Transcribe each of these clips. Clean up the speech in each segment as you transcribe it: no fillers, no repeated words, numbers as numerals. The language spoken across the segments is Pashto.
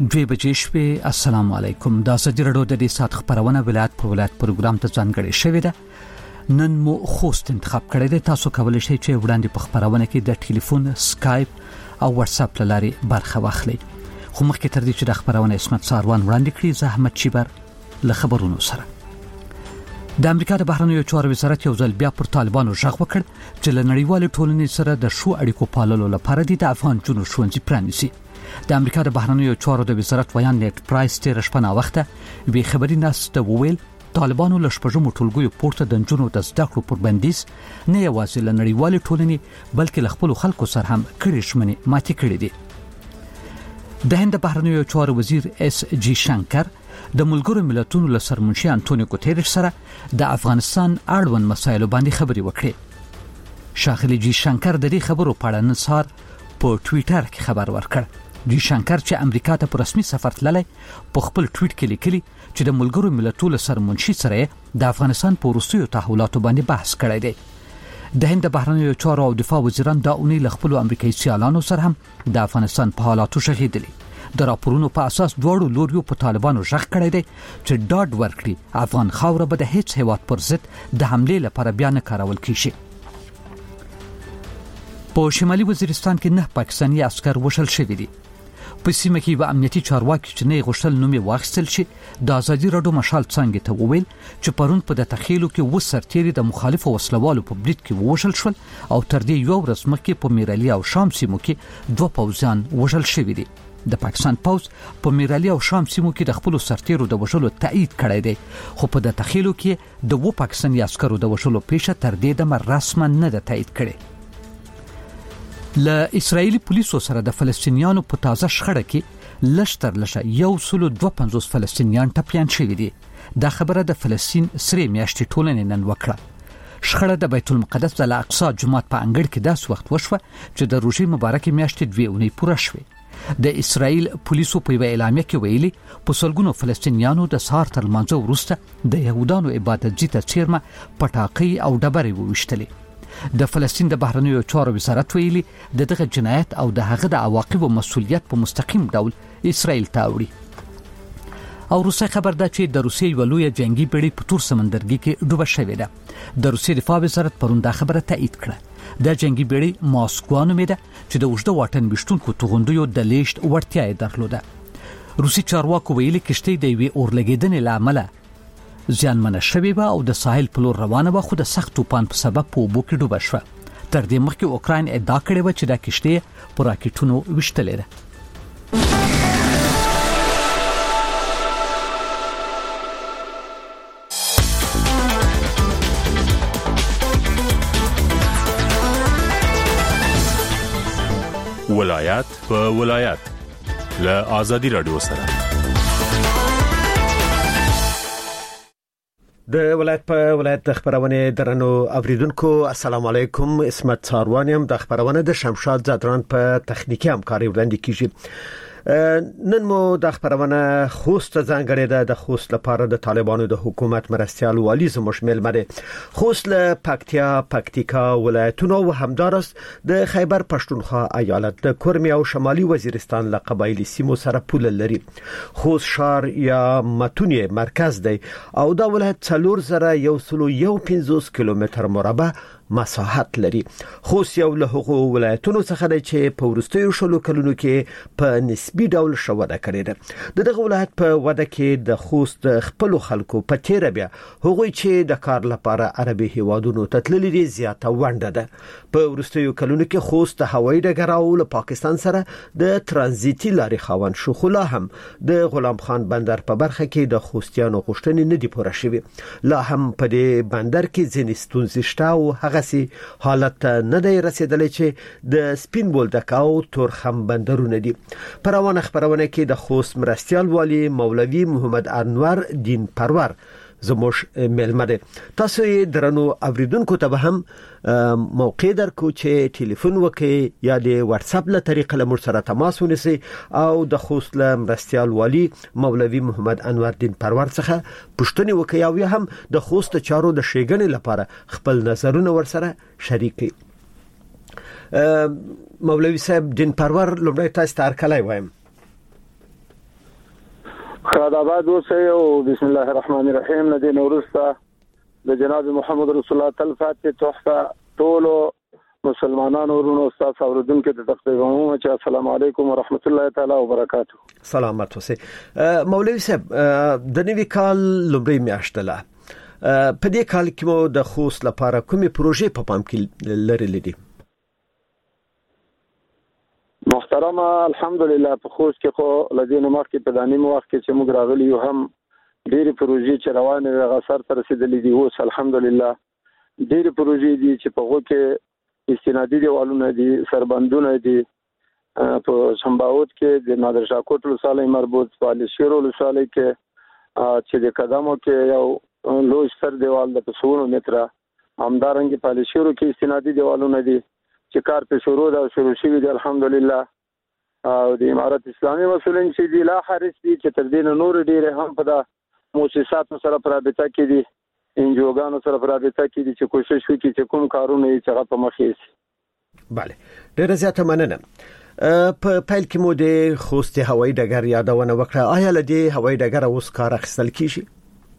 دوی بجې شپې. السلام علیکم. دا سجی رډو د دې سات خبرونه ولایت په ولایت پروګرام ته ځانګړې شوې ده. نن مو خوست انتخاب کړی دی. تاسو کولی شئ چې وړاندې په خبرونه کې د ټلیفون، سکایپ او واتس اپ لاري برخه واخلئ. خو مخکې تر دې چې د خبرونه اسمت ساروان وړاندې کړي، زه احمد چیبر له خبرونو سره. د امریکا د بهرنیو چارو وزارت یو ځل بیا پر طالبانو ژغ وکړ چې له نړیوال ټولنې سره د شو اړیکو پاللو لپاره د افغان جنو ښوونځي پرانیسي. د امریکا د بهرنیو چارو د وزارت ویان نیټ پرایس تیر شپه نا وخته به خبري ناست وویل طالبانو له شپږمو ټولګیو پورته د جنونو د زده کړو پر بندیز نه یوازې له نړیوال ټولنې بلکې له خپل خلکو سره هم کړي شمنې ماتې کړې دي. د هند بهرنیو چارو وزیر اس جی شنکر د ملګرو ملتونو له سرمنشي انټونیو ګوتيريش سره د افغانستان اړوند مسایلو باندې خبري وکړي. شاخلی جی شنکر د دې خبرو په اړه نن سهار په ټوئیټر کې خبر ورکړ. جی شنکر چې امریکا ته په رسمي سفر تللی په خپل ټوئیټ کې لیکلي چې د ملګرو ملتونو سرمنشي سره د افغانستان په وروستیو تحولاتو باندې بحث کړی دی. د هند بهرنیو چارو او دفاع وزیران دا اونۍ له خپل امریکایي سیالانو سره هم د افغانستان په حالاتو شهیدلي. د راپورونو په اساس دواړو لوریو په طالبانو ژغ کړی دی چې ډاډ ورکړي افغان خاوره به د هیڅ هیواد پر ضد د حملې لپاره بیا نه کارول کیږي. په شمالي وزیرستان کې 9 پاکستاني عسكر وشل شوي دي. په سیمه کې به امنیتي چارواکي چې نه غوښتل نوم یې واخیستل شي د ازادي راډیو مشال څنګه ته وویل چې پرون په د تخیلو کې وسرتيري د مخالفو وسلوالو په برید کې وشل شول او تر دې یو ورځ مخکې په میرالي او شام سیمو کې 2 پوځیان وشل شوي دي. د پاکستان پوز په میرالي او شام سیمو کې د خپل سرتیرو د وشلو تایید کړی دی، خو په د تخیلو کې د 2 پاکستاني عسکرو د وشلو پیښه تر دې د رسما نه ده تایید کړي. له اسرایلی پولیسو سره د فلسطینیانو په تازه شخړه کې لشتر لشه 152 فلسطینیان ټپیان شوي دي. دا خبره د فلسطین سری میاشتې ټولنې نن وکړه. شخړه د بیت المقدس د الاقصی جومات په انګړ کې داس وخت وشوه چې د روژې مبارکې میاشتې 2 اونۍ پوره شوه. د اسرایل پولیسو په اعلامیه کې ویلي په سلګونو فلسطینیانو د سهار تر لمانځه وروسته د يهودانو عبادت ځای ته چیرمه پټاقې او ډبرې وویشتلې. د فلسطین د بهرنیو چارو وزارت ویلي دغه جنایت او د هغه د عواقبو مسؤلیت په مستقیم ډول اسرائیل ته وړي. او روسي خبر ده چې د روسي ولوی جنگي پیړۍ په تور سمندرګي کې ډوبه شوې ده. د روسي دفاع وزارت پرون دا خبره تایید کړه. د جنگي پیړۍ ماسکو نومېده چې د وژده واټن وشتونکو توغندیو د لیشت وړتیا یې درلوده. روسي چارواکو ویلي کشتۍ د وی اورلګیدنې لامل زیانمنه شوې و او د ساحل په لور روانه و، خو د سخت طوفان په سبب په اوبو کې ډوبه شوه. تر دې مخکې اوکراین ادعا کړې و چې دا کشتۍ په راکټونو وشتلې ده. ولایت په ولایت له آزادي رادیو سره د ولایت په ولایت د خبرونه درنو اوریدونکو السلام علیکم. اسمت ساروانیم د خبرونه د شمشاد زادران په تخنیکی همکاري وړاندې کیږي. نن مو د خبرونه خوست ځانګړې ده. د خوست لپاره د طالبانو د حکومت مرستيال والی زموږ ملمره خوست له پکتیکا ولایتونو او همدارس د خیبر پښتونخوا ایالت د کورمي او شمالي وزیرستان له قبایلی سیمو سره پوله لري. خوست شهر یا متونی مرکز دی او دا ولایت 4115 کیلومتر مربع مساحت لري. خوست یو له هغو ولایتونو څخه دی چې په ورستیو شلو کلونو کې په نسبی ډول شوده کړې ده. دغه ولایت په وده کې د خوست خپل خلکو په تیر بیا هغوی چې د کار لپاره عربي هیوادونو ته تللي دي زیاته ونده ده. په ورستیو کلونو کې خوست د هوایي ډګر او له پاکستان سره د ترانزیتي لارې خاوند شو، خو لا هم د غلام خان بندر په برخه کې د خوستیانو غوښتنې نه دي پوره شوې. لا هم په دې بندر کې ځینې ستونزې شته او هغه حالت نه دی رسیدلی چې د سپین بولدک او تورخم بندرونه دي. پروانه خبرونه کې د خوست مرستيال والی مولوی محمد انور دین پرور زموږ ملمده. تاسو یې درنو اوریدونکو ته هم موقع درکو چې ټلیفون وکړئ یا د واتس اپ له طریقې له موږ سره تماس ونیسئ او د خوست له مرستيال والی مولوی محمد انور دین پرور څخه پوښتنه وکړئ او هم د خوست چارو د شېګنې لپاره خپل نظرونه ورسره شریک کړئ. مولوی صاحب دین پرور لومړی تاسو ته هرکلی وایم. خاداباد اوسئ او بسم الله الرحمن الرحیم. ندی نورستا د جناب محمد رسول الله تلفات تحفه ټول مسلمانانو ورونو استاد اوردونکو ته تقدیم چې السلام علیکم ورحمت الله تعالی وبرکاته. سلامات اوسئ. مولوی صاحب د نوي کال لومړی میاشت ده. په دې کال کې مو د خوست لپاره کومې پروژې په پام کې لرلې دي؟ محترم الحمدلله په خوست کې خو لدینو مخکې په دانی وخت کې چې موږ راغلی یو هم ډېری پروژې چې روانې دي غسر ته رسیدلې دي. اوس الحمدلله ډېری پروژې دي چې په هغه کې استنادي دیوالونه دي، سربندونه دي. په سمباوت کې د نادر شاه کوټ ولسوالۍ مربوط، په شیر ولسوالۍ کې چې د قدمو کې یو لوی سر دیوال د 100 متره، همدارنګه په شیرو کې استنادي دیوالونه دي چې کار په شروع شوی دی الحمدلله. او د امارت اسلامي مسؤلین چې دی لا حرس دي چې تر دې نور ډیره هم په د مؤسساتو سره پرابطه کې دي، انجوګانو سره پرابطه کې دي چې کوشش وکړي چې کوم کارونه یې څنګه په مخ یې. bale ډیره زیاته مننه. په پیل کې مو د خوست هوایي ډګر یادونه وکړه. آیا لدی هوایي ډګر اوس کار اخیستل کیږي؟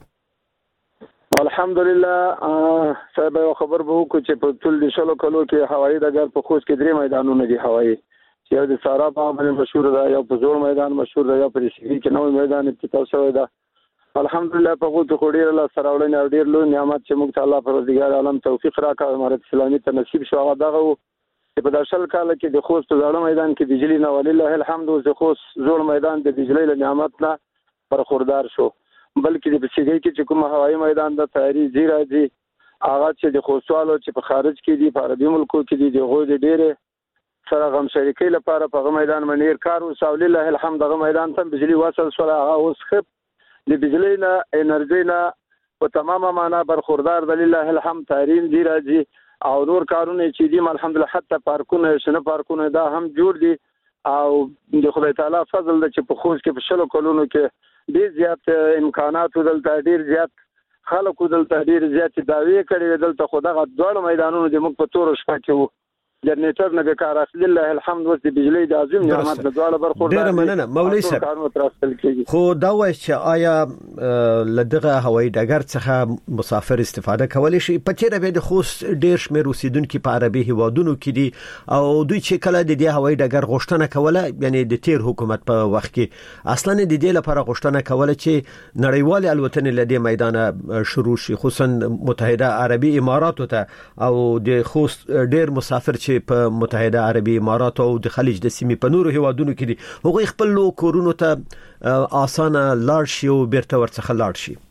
الحمدلله صاحب یو خبر به وکړو چې په ټول د شلو کلو کې هوایي ډګر په خوست کې 3 میدانونه دي هوایي، چې یو د سارا په باندې مشهور ده، یو په زوړ میدان مشهور ده، یو په سیوی کې نوې میدان افتتاح شوی ده. الحمدلله په غوته خوري الله سره وړاندې او ډیر لوی نعمت چې موږ ته الله پروردګار عالم توفیق راکړ امارت اسلامي ته نصیب شو. هغه دغه چې په داشل کال کې د خوست زړه میدان کې بجلی نه ولله الحمد او خوست زوړ میدان د بجلی له نعمت نه برخوردار شو. بلکې د بسیږي کې چې کوم هوایي میدان د تیاری زیرا دي هغه چې د خوستوالو چې په خارج کې دي په عربي ملکو کې دي دغه د ډېره سره غم شریکي لپاره په میدان منیر کار وسول الله الحمد. هغه میدان ته بجلی وصل شو، هغه اوس خپ د بجلی نه انرژي نه په تمامه معنا برخوردار د الله الحمد تیارین زیرا دي او نور کارونه چې دي الحمدلله حتی پارکونه شنه پارکونه دا هم جوړ دي. او د خدای تعالی فضل د چې په خوست کې په شلو کلونو کې ډیر زیات امکانات دلته، ډیر زیات خلکو دلته، ډیر زیات داوی کړي دلته. خدای غوړ میدانونو د موږ په تور شپه کې وو جنریټر نه کار اخلي الله الحمد وس د بجلی د عظیم نعمت نه دواله برخوردار. ډیر مننه مولوی صاحب. خو دا وایي چې آیا لدغه هوایي ډګر څخه مسافر استفاده کولی شي؟ په تیر به د خوست ډیر شمیر اوسیدونکو په عربي هوادونو کې دي او دوی چې کله د دې هوایي ډګر غوښتنه کوله، یعنی د تیر حکومت په وخت کې اصلا د دې لپاره غوښتنه کوله چې نړیوال الوتنې لدې میدان شروع شي، خصوصا متحده عربي اماراتو ته، او د خوست ډیر مسافر په متحده عربي امارات او د خلیج د سیمې په نورو هیوادونو کې دي، هغه خپل کورونو ته اسانه لاړ شي او بیرته ورڅخه لاړ شي.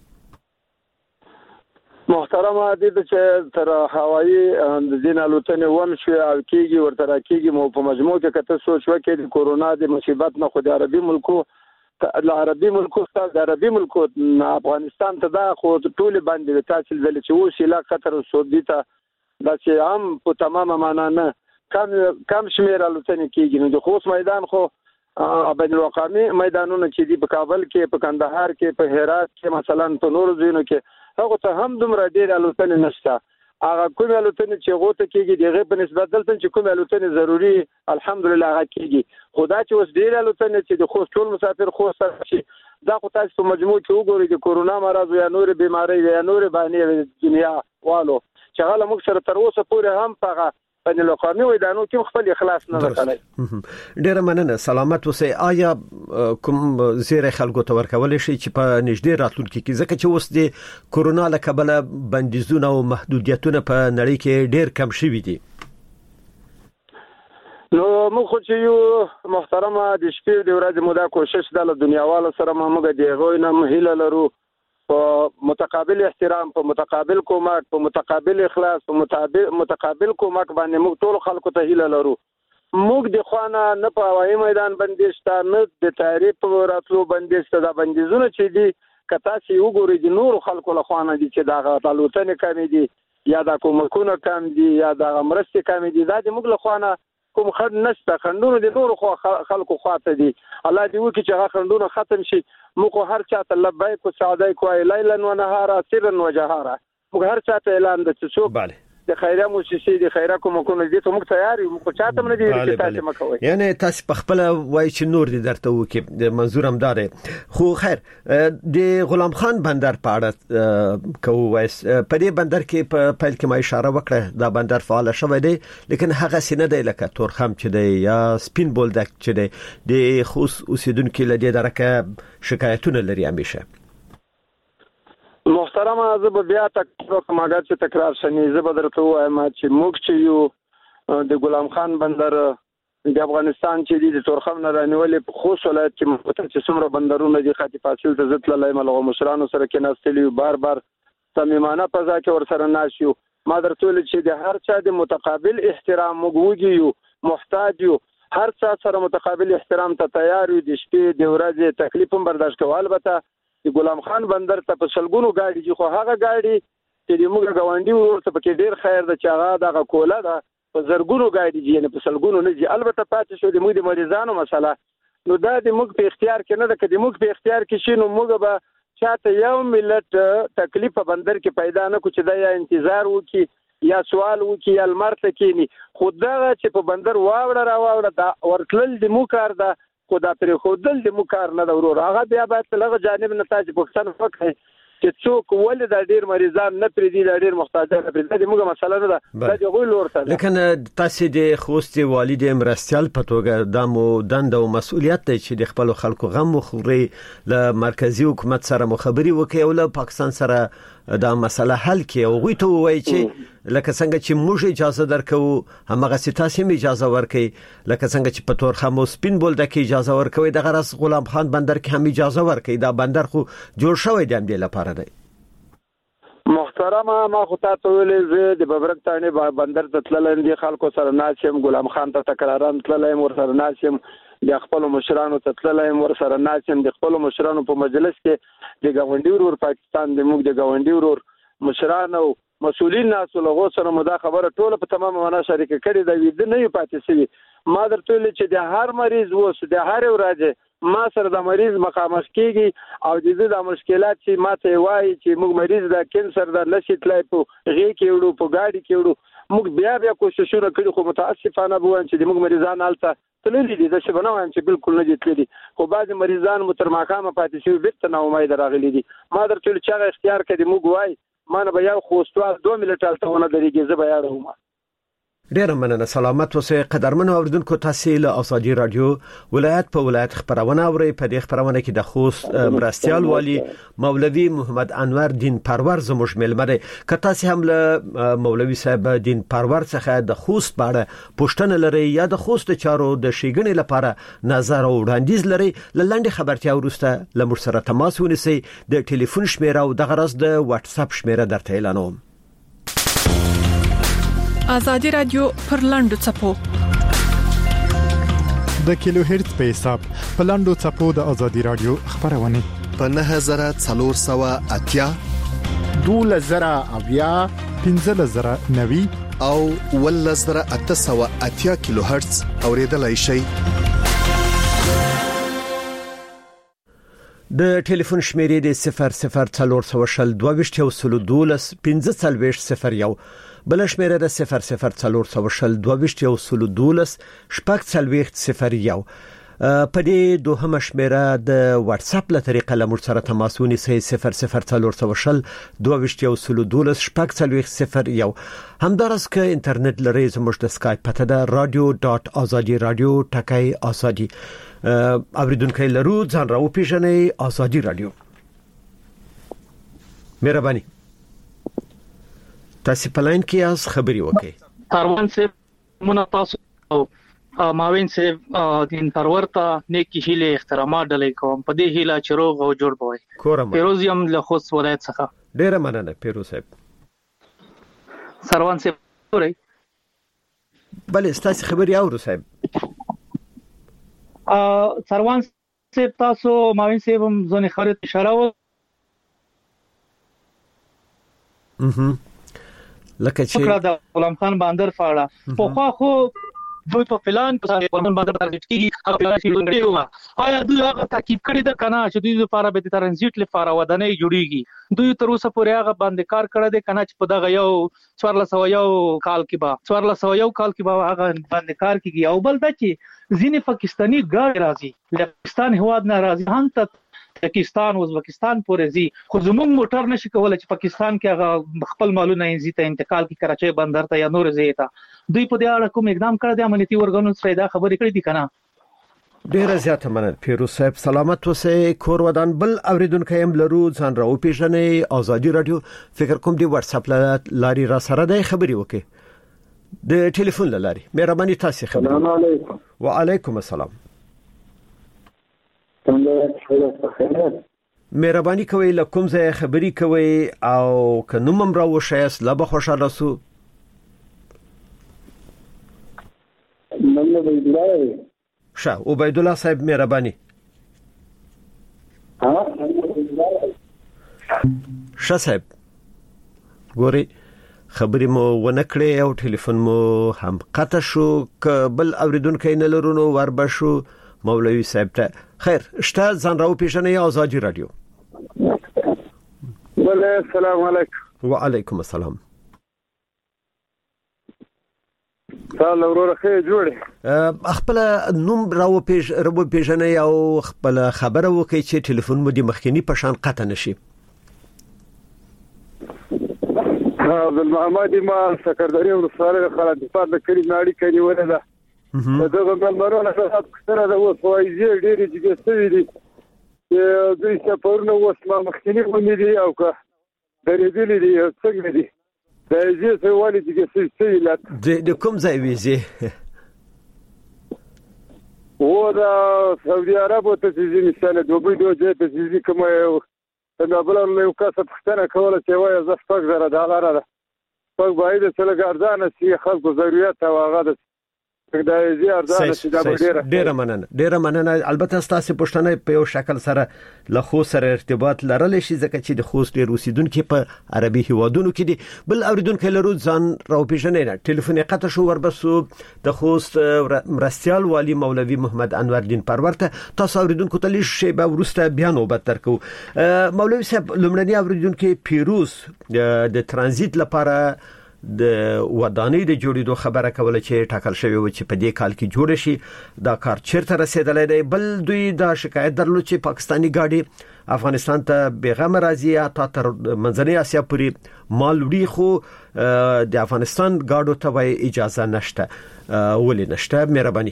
محترم عادی چې تر هوایي د دین الوتنې ون شو او کېږي ورته راکېږي مو په مجموع کې کته سوچ وکړي د کورونا د مصیبت نه خو د عربي ملکو د عربي ملکو افغانستان ته دا خو ټول باندې تاسو ځل چې وسیله قطر او سعودي ته دا چې هم په تمامه معنا نه کم شمیر الوتنې کېږي. نو د خوست میدان خو بین الاقوامي میدانونه چې دي په کابل کې، په کندهار کې، په هرات کې، مثلا په نورو ځایونو کې هغه ته هم دومره ډېر الوتنې نشته. هغه کوم الوتنې چې هغه ته کېږي دغه په نسبت دلته چې کوم الوتنې ضروری الحمدلله هغه کېږي. خدا چې اوس ډېر الوتنې چې د خوست ټول مسافر خوست شي دا خو تاسو په مجموع کې وګورئ د کورونا مرض یا نور بیماری یا نور باندې دنیا والو چې هغه موږ سره تر اوسه پورې هم په بین الاقوامي میدانو کې خپل اخلاص نه وکړي. ډیر مننه، سلامت اوسئ. آیا کوم زیره خلکو ته ورکول شي چې په نږدې راتلونکي کې ځکه چې اوس د کورونا له کبله بندیزونه او محدودیتونه په نړۍ کې ډیر کم شوي دي؟ نو موږ خو چې یو محترمه د شپې د ورځې مودا کوشش د دنیاوالو سره موږ د غوي نه مهله لرو په متقابل احترام، په متقابل کومک، په متقابل اخلاص، په متقابل کومک باندې موږ ټول خلکو ته هیله لرو. موږ د خوانه نه په هوایي میدان بندیشته نه د تعریف په راتلو بندیشته. دا بندیزونه چې دي کتا چې وګورئ د نور خلکو له خوانه دي چې دا غلطونه کم دي یا دا کومکونه کم دي یا دا مرستې کم دي، دا د موږ له خوانه کوم خند نشته. خندونه د نور خلکو خواته دي. الله دې وکړي چې هغه خندونه ختم شي. موږ هر چاته لبیک او سعدیک وای لیلا و نهارا سرا و جهارا. موږ هر چاته اعلان د څوک د خیریه موسسې د خیریه کومکونو دې ته موږ تیار یو موږ چاته نه دی چې تاسو مکوئ یعنی تاسو په خپل وای چې نور دي درته وکي د منظور هم دار خو خیر د غلام خان بندر په اړه کووس په دې بندر کې په پیل کې ما اشاره وکړه دا بندر فعال شوی دی لیکن هغه سینه دی لکه تورخم چې دی یا سپین بولدک چې دی د خوست اوسیدونکو لدی درکه شکایتونه لري همیشه محترمه زه بیا تکرار کوم اگر چې تکرار شنی زه به درته وایم چې موږ چې یو د غلام خان بندر د افغانستان چې د تورخم نه رانیولې په خوست ولایت کې مختص څومره بندرونه دي خاطی فاصل ته زت لای ملغه مشرانو سره کې ناستلی بار صمیمانه فضا کې ور سره ناشیو ما درته ول چې د هر چا د متقابل احترام موږ محتاج یو هر څه سره متقابل احترام ته تیار یو د شپې د ورځې تکلیف هم برداشت کوو البته د غلام خان بندر ته په سلګونو گاډي دي خو هغه گاډي چې د موږ غونډي ورته پکې ډیر خیر د چاغه دغه کوله ده په زرګونو گاډي دي نه په سلګونو نه دي البته پاتې شو د موږ د مریضانو مسله نو دا د موږ په اختیار کې نه ده کدي موږ په اختیار کې شي نو موږ به چاته یو ملت تکلیف په بندر کې پیدا نه کو چې دا یا انتظار وکي یا سوال وکي یا المرته کینی خدای چې په بندر واوړه دا ورتل د مو کار ده خو دا پر خودل د مو کار نه ورور هغه بیا باید لږه جانب نه تاج پاکستان وکړي چې څوک ولې د ډیر مریضان نه پرې دي د ډیر محتاجان نه پرې دي موږ مسله نه ده د غوی لورته لیکن تاسو د خوست والد مرستيال په توګه د مو دند او مسؤلیت دی چې د خپل خلکو غم مخوري له مرکزی حکومت سره مخابري وکړي او له پاکستان سره دا مسله حل کړي او غوی ته وایي چې لکه څنګه چې موږ اجازه درکو همغه ستاسو هم اجازه ورکړي لکه څنګه چې په تورخم او سپین بولدک اجازه ورکوي د غرض غلام خان بندر کې هم اجازه ورکړي دا بندر خو جوړ شوی دی هم د لپاره دی محترمه ما خو تاسو ویلې زه د ببرک تانه بندر ته تلل دي خلکو سره ناسم غلام خان ته تکرارن تلل ور سره ناسم د خپل مشرانو ته تلل ور سره ناسم د خپل مشرانو په مجلس کې د غونډي ورور پاکستان د موږ د غونډي ورور مشرانو مسؤلین ناسو له سره مدا خبره ټوله په تمام معنا شریک کړي دا وید نه پاتې سوي ما درته ویل چې د هر مریض وس د هر ورځ ما سره د مریض مخامخ کیږي او د دې د مشکلات چې ما ته وایي چې موږ مریض د کینسر د نشیتلای په غي کې وړو په گاډي کې وړو موږ بیا کوششونه کړو خو متاسفانه بوون چې د موږ مریضان حالت تللی دي د شبنه وایم چې بالکل نه دي تللی خو بعض مریضان مترماقامه پاتې شوی بیت نه امید راغلي دي ما درته ویل چې اختیار کړي موږ وای ما نه بیا خوستوال 2 ملټال ته ونه درېږي زه بیا راوم ډیر مننه سلامت اوسئ قدرمن اوریدونکو تاسو له ازادي رادیو ولایت په ولایت خبرونه اورئ په دې خبرونه کې د خوست مرستيال والی مولوی محمد انور دین پرور زموږ ملمره که تاسو هم له مولوی صاحب دین پرور څخه د خوست باندې پوښتنه لرئ یا د خوست چارو د شیګنې لپاره نظر او وړاندیز لرئ لاندې خبرتیا ورسته لمر سره تماس ونیسئ د ټلیفون شمیره او د غرض د واتس اپ شمیره درته اعلانوم آزادی رادیو پر لاندو چپو د کیلو هرتز په حساب په لاندو چپو د آزادی رادیو خبرونه په 9480 2000 1590 او 1880 کیلو هرتز اوریدلای شئ د ټلیفون شمیرې د 0040221540 بل شمیره د 00402212 په دې دوهمه شمیره د واتس اپ له طریقه لمر سره تماس ونیسئ 00402212 همدارس که انټرنیټ لرئ زموږ د اسکایپ پته ده radio.azadi.radio/azadi اوریدونکو لرو ځان راو پیژنئ ازادي رادیو مهرباني تاسو په لاین کې از خبري وکړئ کاروان سے منتاسو ماوین سے دین پرورتا نیکی هیله احترامات ډلې کوم په دې هیله چروغ او جوړ بوي پیروز یم له خوست ولایت څخه ډیر مننه پیروز صاحب سروان سے اوري بله تاسو خبري اورو صاحب سروان سے تاسو ماوین سے هم ځنې خبره اشاره و لکه چې د غلام خان بندر فاړه په خو دوی په پلان په باندې ترجیح کیږي هغه پلان چې لري آیا دوی هغه تعقیب کړی د کنه چې دوی لپاره به ترانزیت لپاره ودانۍ جوړیږي دوی تر اوسه پورې هغه باندې کار کړی دی کنه چې په دغه یو 1401 کال کې به هغه باندې کار کیږي او بل دا چې ځینې پاکستانی ګاډي راځي له پاکستان هواد نه راځي هم ته پاکستان او ازبکستان پورې زی خو زموږ موټر نشي کولای چې پاکستان کې هغه خپل مالونه یې ته انتقال کی کراچۍ بندر ته یا نور زیاته دوی په دې اړه کوم اقدام کړی دی امنیتي ورغونو سره دا خبرې کړې دي کنه ډیره زیاته مننه پیروز صاحب سلامت اوسئ کور ودان بل اوریدونکو هم لرو ځان راو پیژنې ازادي رادیو فکر کوم دی واتس اپ لاري را سره د خبري وکي د ټلیفون لاري مهرباني تاسو خبري السلام علیکم وعلیکم السلام مهرباني کوي لکم زه خبري کوي او کنوم راو شایس لبه خوشاله سو مننه ویلای شاه عبید الله صاحب مهرباني شاه صاحب ګوري خبري مو ونکړې او ټلیفون مو هم قطع شو بل اوریدونکو نه لرونو وربشو مولوی صاحب ته خیر شته ځان راو پیژنې ازادي رادیو السلام علیکم وعلیکم السلام تعال ورور خیر جوړه خپل نوم راو پیژنې او خپل خبره وکړي چې ټلیفون مو د مخکنی په شان قطع نشي عبد المحمد ما سکرداري او رساله خالد دفاع د کړي ناړي کوي ورته دغه ملمرونه سره د وسوایي ډېری چې ستوي دي چې دوی سفرونه وسما مخکنی ونی دي او که درېدلې دي څنګه دي د دې څه والي چې ستوي لات د کوم ځای ویزه و دا سعودي عرب ته چې مثال دوی دوی ته چې کوم څنګه بل له کاسه پښتنه کوله چې وایي زه فقط زره ډالر ده په باید څه لګاردانه چې خلکو ضرورت او هغه ډیره مننه البته تاسو پښتنه په یو شکل سره له خو سره ارتباط لرلی شي ځکه چې د خوست ډیر اوسیدونکو په عربي هوادونو کې دي بل اوریدونکو لرو ځان راو پیژنې ټلیفون قطع شو وربسو د خوست مرستيال والی مولوی محمد انور دین پرورته تاسو اوریدونکو ته لږ شی به ورسته بیا نوبت ترکو مولوی صاحب لمړنی اوریدونکو پیروز د ترانزیت لپاره د ودانۍ د جوړېدو خبره کوله چې ټاکل شوی و چې په دې کال کې جوړ شي دا کار چیرته رسیدلی دی بل دوی دا شکایت درلود چې پاکستانی ګاډي افغانستان ته بیغمه راځي یا تر منځنۍ اسیا پورې مال وړي خو د افغانستان ګاډو ته اجازه نشته ولې نشته مهرباني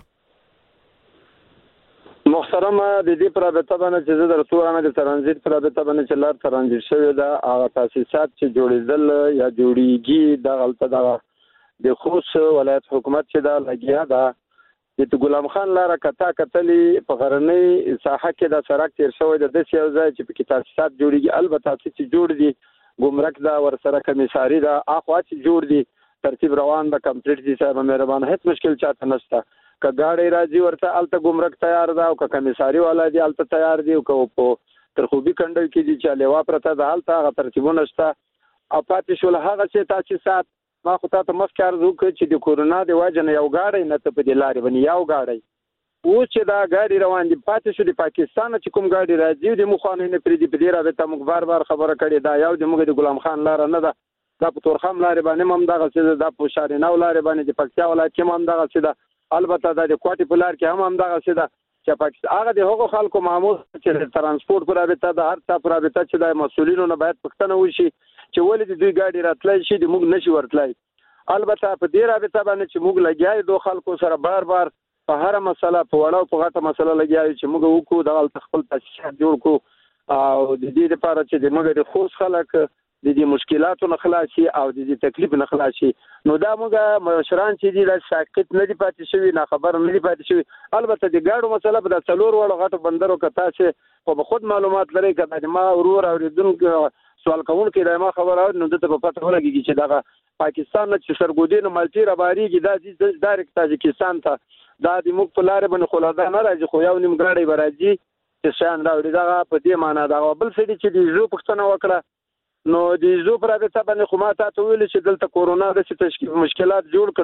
محترمه د دې پرابطه باندې چې د رسورانه د ترانزیت پرابطه باندې چې لار ترانزیت شوی دا هغه تاسیسات چې جوړیدل یا جوړیږي د غلطه د خوست ولایت حکومت چې دا لګیا دا د غلام خان لار کتلې په غرنۍ ساحه کې دا سړک تیر شوی د دې یو ځای چې په تاسیسات جوړیږي البته چې جوړ دي ګمرک دا ورسره کمیساري دا اخوا چې جوړ دي ترتیب روان د کمپلیټ دي صاحب مهربان هیڅ مشکل چاته نشته کګاړی راځي ورته الته ګمرک تیار ده او کمیساري والا دی الته تیار دی او په ترخوبي کندل کې دي چې لیوا پرته د الته غ ترتیبونه شته او پاتې شول هغه چې تاسو سات ما خو ته مخکار وکړ چې د کورونا د واجنه یو گاډی نه ته په دې لارې باندې یو گاډی او چې دا گاډی روان دي پاتې شو د پاکستان چې کوم گاډی راځي د مخانه نه پرې دي په دې راځه موږ بار خبره کړې دا یو د موږ د غلام خان لار نه ده دا په تورخم لارې باندې هم دغه څه د پوشارینو لارې باندې د پکتیا ولایت کې هم دغه څه ده البته د کوټي په لار کې هم دغه څه ده چې پاکستان هغه د هغو خلکو معمول چې ترانسپورت پر رابطه د هر څه پر رابطه چې د مسولینو نه باید پښتنه وشي چې ولې د دوی گاډي راتلای شي د موږ نشي ورتلای البته په دې رابطه باندې چې موږ لګیای دوه خلکو سره بار په هر مسله په وړاو په غټه مسله لګیای چې موږ وکړو د خپل تاسیسات جوړ کو او د دې لپاره چې د موږ د خوش خلک د دې مشکلاتو نه خلاصي او د دې تکلیف نه خلاصي نو دا موږ مشران چې دي د ساکت نه دي پاتې شوی نه خبر نه دي پاتې شوی البته د ګاډو مسله په څلور وړو غټو بندرو کته چې په خود معلومات لري کله ما ورور اوریدونکو سوال کوونکې دا ما خبر او نو د په پته ولګي چې دا پاکستان نه چې سرګودین مالټي رباريږي دا ډایرکټ تاجکستان ته دا د موږ په لار باندې خلاصه نه راځي خو یو نیم ګاډي برازي چې شان راوړي دا په دې معنی دا بل څه دي چې د جو پښتنه وکړه نو د زو پر هغه باندې خو ما ته ویل چې دلته کورونا د مشکلات جوړ کړ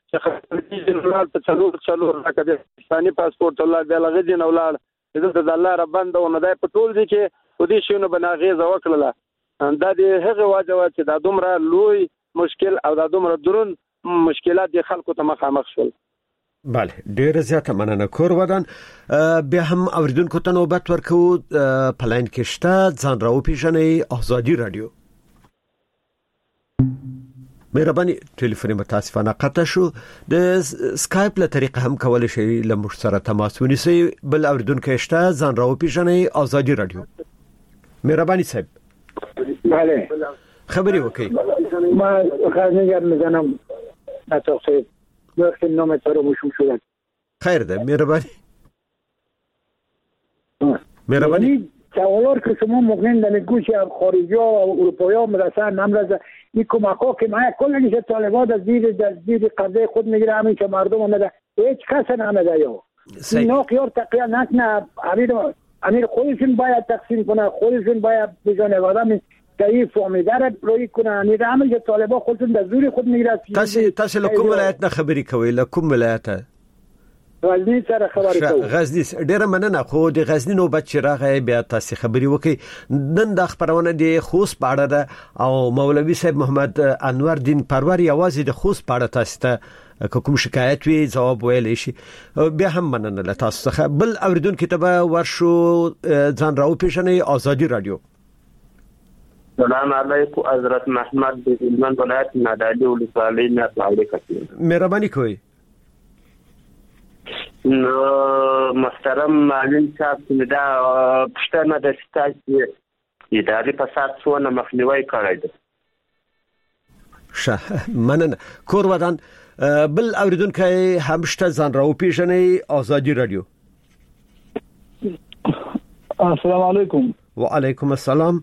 چې خپل نولاد په څلور راکړه د پاکستاني پاسپورت الله بیا لغه دي نولاد د الله ربند او نه د پټول دي چې په دې شنو بناغه وکړه دا د هغه واجب چې د دومره لوی مشکل او د دومره درون مشکلات د خلکو ته مخامخ شول. بله ډیر زیاته مننه کور ودان بیا هم اوریدونکو ته نوبت ورکو پلاین کې شته ځان راو پیژنې آزادي رادیو. مهرباني ټلیفون متاسفانه قطع شو د سکایپ له طریقه هم کولای شئ له موږ سره تماس ونیسئ بل اوریدونکو شته ځان راو پیژنې آزادي رادیو. مهرباني صاحب بله خبري وکي ما خارجه میزنم نتوقع وقت نام فراموش شد. خیر ده مهربانی سوالار که شما ممکن در گوش خارجی ها و اروپایی ها مدرسه نمرز این کمک ها که من کلنیش طالبات از زیر قبضه خود میگیره همین که مردم آمده هیچ کس نمده یا اینا خیار تقیه نکنه امیر خودشون باید تقسیم کنه خودشون باید بجانه آدم ضعیف و امیدوار روی کنه نیده همه که طالبان خودشون در زور خود میگیره. تاسو له کوم ولایت نه خبري کوي له کوم ولایت؟ غزنی سره خبري کوي. غزنی ډیره مننه خو د غزنی نوبت چې راغی بیا تاسو خبري وکي نن د خبرونه د خوست پاړه ده او مولوي صاحب محمد انور دین پرور یوازې د خوست پاړه تاسو ته کوم شکایت وی جواب ویل شي بیا هم مننه له تاسو څخه بل اوریدونکو ته ورشو ځان راو پیژنې آزادي رادیو. سلام علیکم حضرت محمد بن ولایت نادالی ولسوالی نه پاوړې کړی. مهرباني کوئ. محترم معلم صاحب دا پښتنه د ستاسو اداري فساد څونه مخنیوي کړی دی. مننه کور ودان بل اوریدونکو همشته ځان راو پیژنې آزادي رادیو. السلام علیکم. وعلیکم السلام.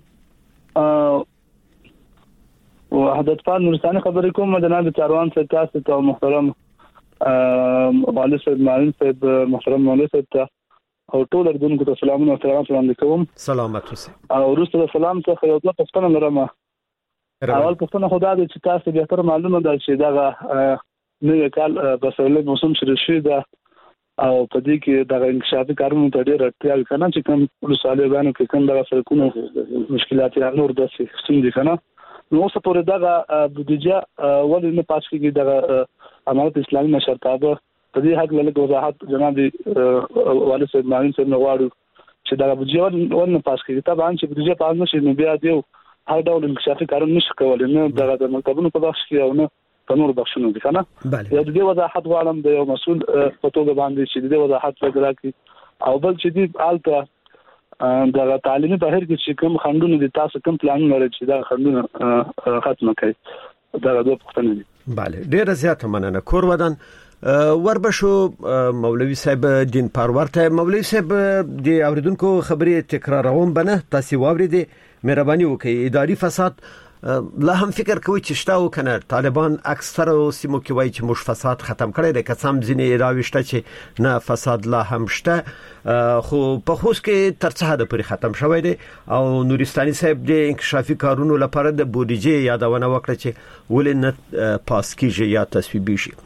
وحدت فان نورستاني خبرې کوم جناب چاروان صاحب تاسو ته محترم والي صاحب معلم صاحب محترم مولوي صاحب ته او ټول اردوونکو ته سلامونه او احترام وړاندې کوم. سلامت اوسئ. او وروسته سلام څخه یو څه پوښتنه لرم. اول پوښتنه خدای دې چې تاسو به تر معلومه ده چې دا نوې کال بسله موسم شروع شي دا او په دې کې د انکشافي کارونو ته ډېر اړتیا کنه چې کوم ولسوالۍ باندې کې کوم د سرکونو مشکلات یا نور د څه کنه نو اوس په دغه بودیجه ولې نه پاس کیږي د امارت اسلامي مشرتابه په دې حق له وضاحت جناب والي صاحب معلم صاحب نغواړو چې دا بودیجه ولې نه پاس کیږي طبعا چې بودیجه پاس نشي نو بیا دیو هر ډول انکشافي کارونه نشي کولای نه د مکتبونو په بخش کې او نه په نور بخښونو دي کنه. یا د دې وضاحت غواړم د یو مسؤل په توګه باندې چې د دې وضاحت وکړي او بل چې دې آلته د تعلیمي بهیر کې چې کوم خندونه دي تاسو کوم پلان لرئ چې دا خندونه ختم کړئ دا د پښتنې دي. bale ډیره زیاته مننه کور ودان وربشو مولوي صاحب دین پرورته مولوي صاحب د اوریدونکو خبرې تکراروم بنه تاسو واوریدي مهرباني وکړئ اداري فساد لا هم فکر کوي چې شتاو کنه طالبان اکثر سیمو کې وایي چې موږ فساد ختم کړی دی قسم ځینې راوښته چې نه فساد لا هم شته خو په خوست کې تر څه حد پورې ختم شوی دی او نورستاني صاحب د انکشافي کارونو لپاره د بودیجه یادونه وکړه چې ولې نه پاس کیږي یا تصویب شي.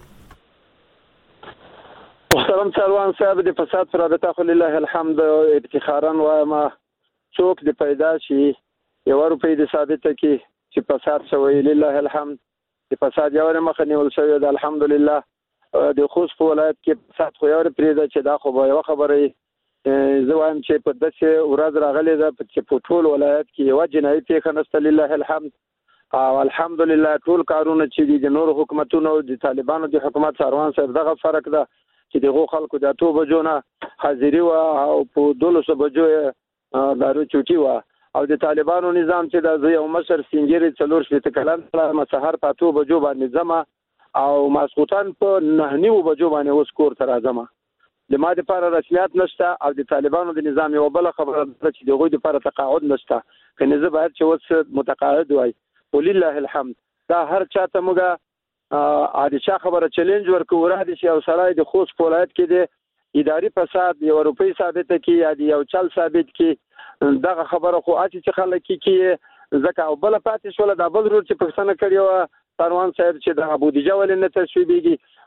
محترم چاروان صاحب د فساد پر رابطه خو لله الحمد افتخارا وایم څوک د پیدا شي یو روپۍ د ثابته کې چې فساد شوی لله الحمد د فساد یو مخه نیول شوی د الحمدلله د خوست په ولایت کې فساد خو یو پرې ده چې دا خو به یو خبره زه وایم چې په داسې ورځ راغلی ده چې په ټول ولایت کې یو جنایي پیښه نشته لله الحمد او الحمدلله ټول کارونه چې د نور حکومتونو د طالبانو د حکومت چاروان صاحب دغه فرق ده چې دغه خلکو د 2 بجو نه حاضری و او په 12 بجو دارو چوټي و او د طالبانو نظام چې د یو مشر سنجری 4 کلن مسحر په 2 بجو باندې ځما او ماسخوتن په 9 بجو باندې اوس کور تر ځما د ماده لپاره رسمیت نشته او د طالبانو د نظام یو بل خبره ده چې دغه لپاره تقاعد نشته کنه زه باید چې اوس متقاعد وای ولله الحمد دا هر چاته موږ عادي شا خبره چیلنج ورکو را دي او سړی د خوست په ولایت کې د اداري فساد یو روپۍ ثابته کې یا یو چل ثابت کې دغه خبره خو اته چې خلک کې زکه او بل پاتې شول د بل رور چې پښتنه کړیو پروان صاحب چې د بودیجه ولې نه تصویبېږي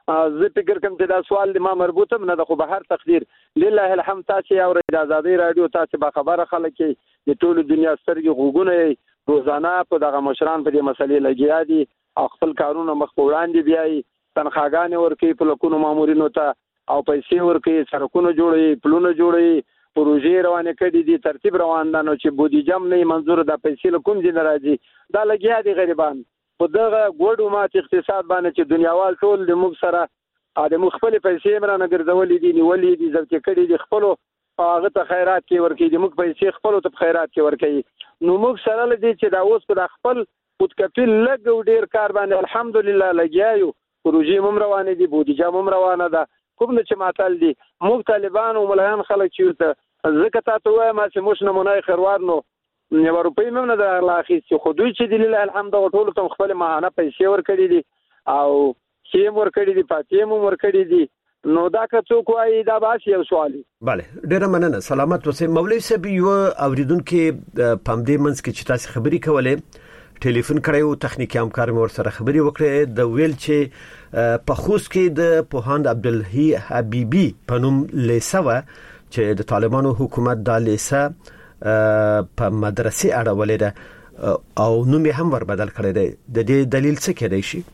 زه فکر کوم چې دا سوال ما مربوطه نه ده، خو به هر تقدیر لله الحمد تاسو یو د آزادۍ رادیو تاسو با خبره خلک د ټول دنیا سترګې غوګونه روزانه په دغه مشران په دې مسلې لګیا دي او خپل کارونه مخ په وړاندې بیاي، تنخواګانې ورکوي په لکونو مامورینو ته او پیسې ورکوي، سړکونه جوړوي، پلونه جوړوي، پروژې روانې کړي دي، ترتیب روان ده. نو چې بودیجه نه منظور د پیسې له کوم ځای نه راځي دا لګیا دي غریبان په دغه ګوډو مات اقتصاد باندې چې دنیاوال ټول د موږ سره د موږ خپل پیسې مرانه ګرځولې دي، نیولې دي، ځکه کړي دي خپل هغه ته خیرات کې ورکړي دي، موږ پیسې خپل ته خیرات کې ورکړي. نو موږ سره لدی چې دا اوس په خپل خودکفیل لګ او ډیر کار باندې الحمدلله لګیایو، پروژې هم روانې دي، بودیجه هم روانه ده. کوم چې ماتل دي موږ طالبان او ملایان خلک چیرته ځکه تاسو وایم چې موږ نمونه خروار نو یو روپۍ مې نه ده اخیستې، خو دوی چې د لله الحمد ټول ته خپل ماهانه پیسې ورکړي دي او کیم ورکړي دي، پاتې هم ورکړي دي. نو دا که څوک وایي دا باش یو سوال دی. bale ډیره مننه، سلامت اوسئ. مولوي صاحب یو اوریدونکو پم دې منځ کې چې تاسو خبري کولې ټلیفون کړیو، تخنیکی همکار مور سره خبري وکړه د ویل چې په خوست کې د پوهاند عبدالحی حبیبی پنوم لیسه چې د طالبانو حکومت د لیسه په مدرسې اړولې ده او نوم یې هم ور بدل کړی دی، د دې دلیل څه کېدای شي؟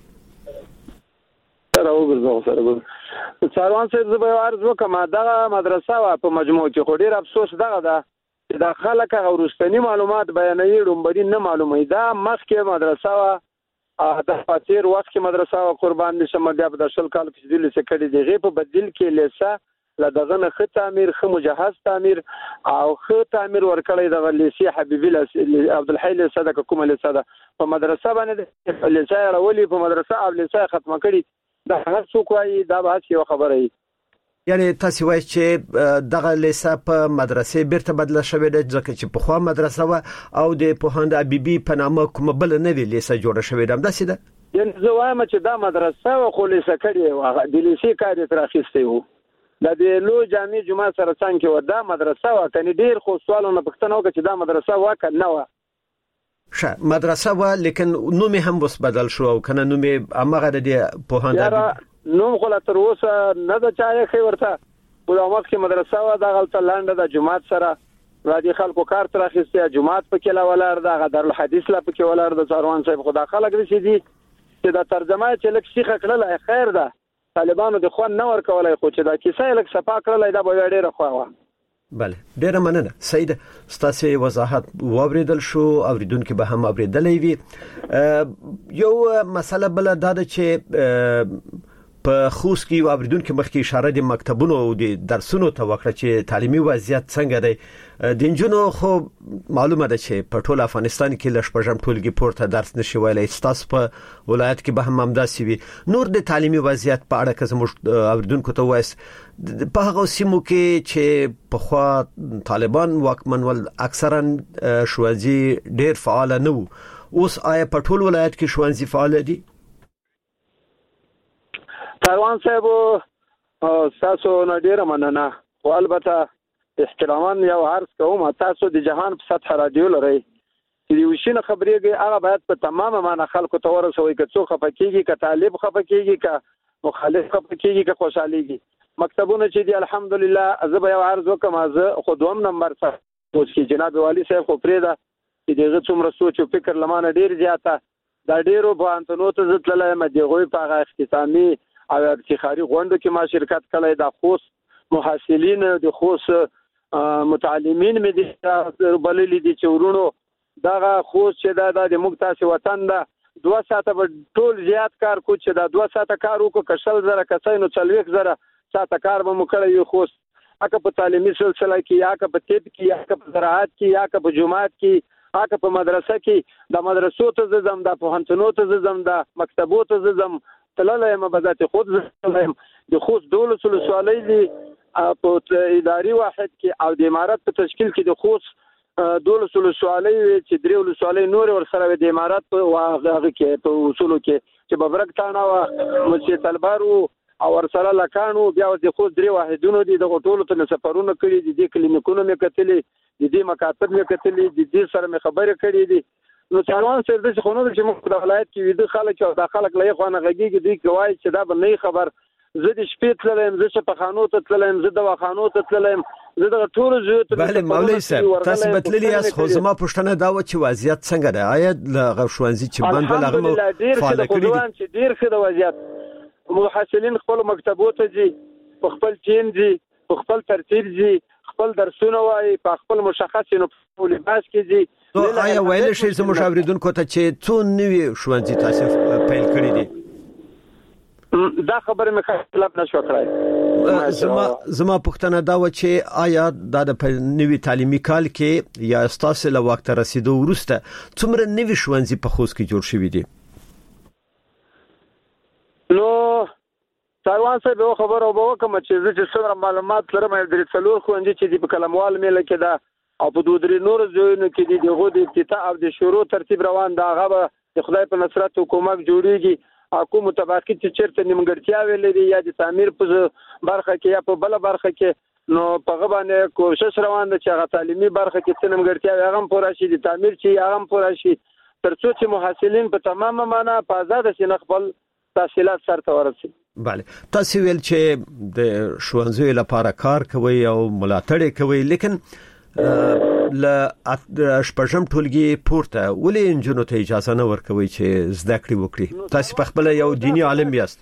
سره څاروان صاحب زه به عرض وکم دغه مدرسه وا په مجموع کې خو ډیر افسوس دغه ده چې د خلک غوړستنی معلومات بیانوي ډومبري نه معلومه دا مخکې مدرسه وا د فاتیر وخت کې مدرسه وا قربان نشم بیا په 10 کال کې دلی سکړي دی په بدیل کې لیسه لدغه نه خ تعمیر خ مجهز تعمیر او خ تعمیر ورکړی د لیسه حبیبی عبدالحی لیسه د کومه لیسه ده په مدرسه باندې لیسه راولي په مدرسه او لیسه ختمه کړي دا هر څوک وايي دا به یو خبره وي. یعنی تاسو وایي چې دغه لیسه په مدرسې بیرته بدله شوې ده ځکه چې په خوا مدرسه و او د پوهاند حبیبی په نامه کوم بل نه وی لیسه جوړه شوې ده داسې ده. یعنی زه وایم چې دا مدرسه و خو لیسه کړي و د لیسه کار تر اخیسته و د لو جامع جمعه سره څنګه و دا مدرسه و کني ډیر خو سوالونه پښتنه وکړي چې دا مدرسه و کنه و شه مدرسه و لیکن نوم هم بس بدل شو او کنه نوم امغه د پوهاند نوم خو لا تر اوسه نه د چا یې خبرته په وخت کې مدرسه و دا غلطه لاندې د جمعات سره را دي خلکو کار تر اخیسته جمعات پکې لا ولر د دارالحدیث لا پکې ولر د څاروان صاحب خدا خلک دي چې دا ترجمه چې لک شيخه کړل خیر ده طالبانو د خوان نه ورکولای خو چې دا کیسه لک صفا کړل دا به ډیره خو و. بله ډیره مننه سید ستاسو وضاحت واوریدل شو اوریدونکو به هم اوریدلې وي. یو مسله بل دا چې په خوست کې اوریدونکو مخکې اشاره د مکتبونو او د درسونو ته وکړه چې تعلیمي وضعیت څنګه دی. د انجونو خو معلومه ده چې په ټول افغانستان کې لږ پرجم ټولګي پورته درس نشي ویلای، تاسو په ولایت کې به هم همداسې وي. نور د تعلیمي وضعیت په اړه که زموږ اوریدونکو ته وایي په هغه سیمو کې چې په خوا طالبان واکمن ول اکثرا ښوونځي ډیر فعال نه وو، اوس آیا په ټول ولایت کې ښوونځي فعال دي؟ څاروان صاحب تاسو نه ډیره مننه او البته احترامان یو عرض کوم تاسو د جهان په سطح رادیو لري چې د وشینه خبرېږي هغه باید په تمامه معنا خلکو ته ورسوي که څوک خپکیږي که طالب خپکیږي که مخالف خپکیږي که خوشاليږي. مکتبونه چې دی الحمدلله زه به یو عرض وکم زه خو دوم نمبر څخه اوس کې جناب والی صاحب خو پرېدا چې دغه څومره سوچ او فکر لمانه ډیر زیاته دا ډیرو په انتونو ته زتللای مدیغوي په اختتامي او افتخاري غونډو کې ما شرکت کړی د خوست محصلین د خوست متعلمین مې د بللې دي چې ورونو دغه خوست چې د موږ تاسو وطن ده 2 ساعته په ټول زیات کار کو چې دا 2 ساعته کار وکړو کشل زره کسینو 40 زره ساعته کار به مو کړی یو خوست اګه په تعلیمي سلسله کې یا که په طب کې یا که په زراعت کې یا که په جماعت کې اګه په مدرسه کې د مدرسو ته زم د پوهنتونو ته زم د مکتبو ته زم تلاله مبادات خود زم د خوست دولت ولسوالۍ دی په اداري واحد کې او د امارات په تشکیل کې د خوست دولت ولسوالۍ چې درې ولسوالۍ نور ور سره د امارات په واغه کې په اصولو کې چې ببرک تانا او مسجد البارو او ور سره لکانو بیا د خوست درې واحدونو دي د ټولو ته سفرونه کړي دي د کلینیکونو مې کتلې د دې مکاتب مې کتلې د دې سره مې خبرې کړې دي نو څاروان سره د خونو چې موږ د ولایت کې ویده خلک او د خلک لې خو نه غږیږي دوی کوي چې دا به نه خبر زه د شپې تللم زه په خانو ته تللم زه د خانو ته تللم زه د ټول زه ته بله مولوي صاحب تاسو بتللی اس خو زما پښتنه دا و چې وضعیت څنګه ده آیا د غوښوانځي چې بند لغه فعال کړی دي ډیر ښه د وضعیت محصلین خپل مکتبو ته ځي په خپل ټیم ځي په خپل ترتیب ځي خپل درسونه وایي په خپل مشخص نو په لباس کې ځي نو آیا ویل شي چې مشاوریدونکو ته چې څو نوي ښوونځي تاسو پیل کړی دي دا خبره مې خلاف نشو کړای زما پښتنه دا و چې آیا د نوي تعلیمي کال کې یا تاسو له وخت رسیدو وروسته څومره نوي ښوونځي په خوست کې جوړ شوي دي نو څاروان صاحب یو خبره وکم چې څومره معلومات لرم د څلور ښوونځي چې په کلموال مېله کې دا او په دوه درې نور ځایونو کې دي دغه د افتتاح او د شروع ترتیب روان دا هغه د خدای په نصرت حکومت جوړیږي اكو متباقي چې چیرته نیمګړتیا ویلې یا د تعمیر په برخه کې یا په بل برخه کې نو په غبانه کوشش روان ده چې هغه تعلیمي برخه کې څه نیمګړتیا هغه پوره شي د تعمیر چې هغه پوره شي ترڅو چې محصلین په تمامه معنا په آزاد شي خپل تحصیلات سره ورسي bale تاسو ویل چې د ښوونځیو لپاره کار کوي او ملاتړ کوي لیکن ل شپږم ټولګي پورته ولې انجنونو ته اجازه نه ورکوي چې زده کړې وکړي تاسو په خپل یو دینی عالم یاست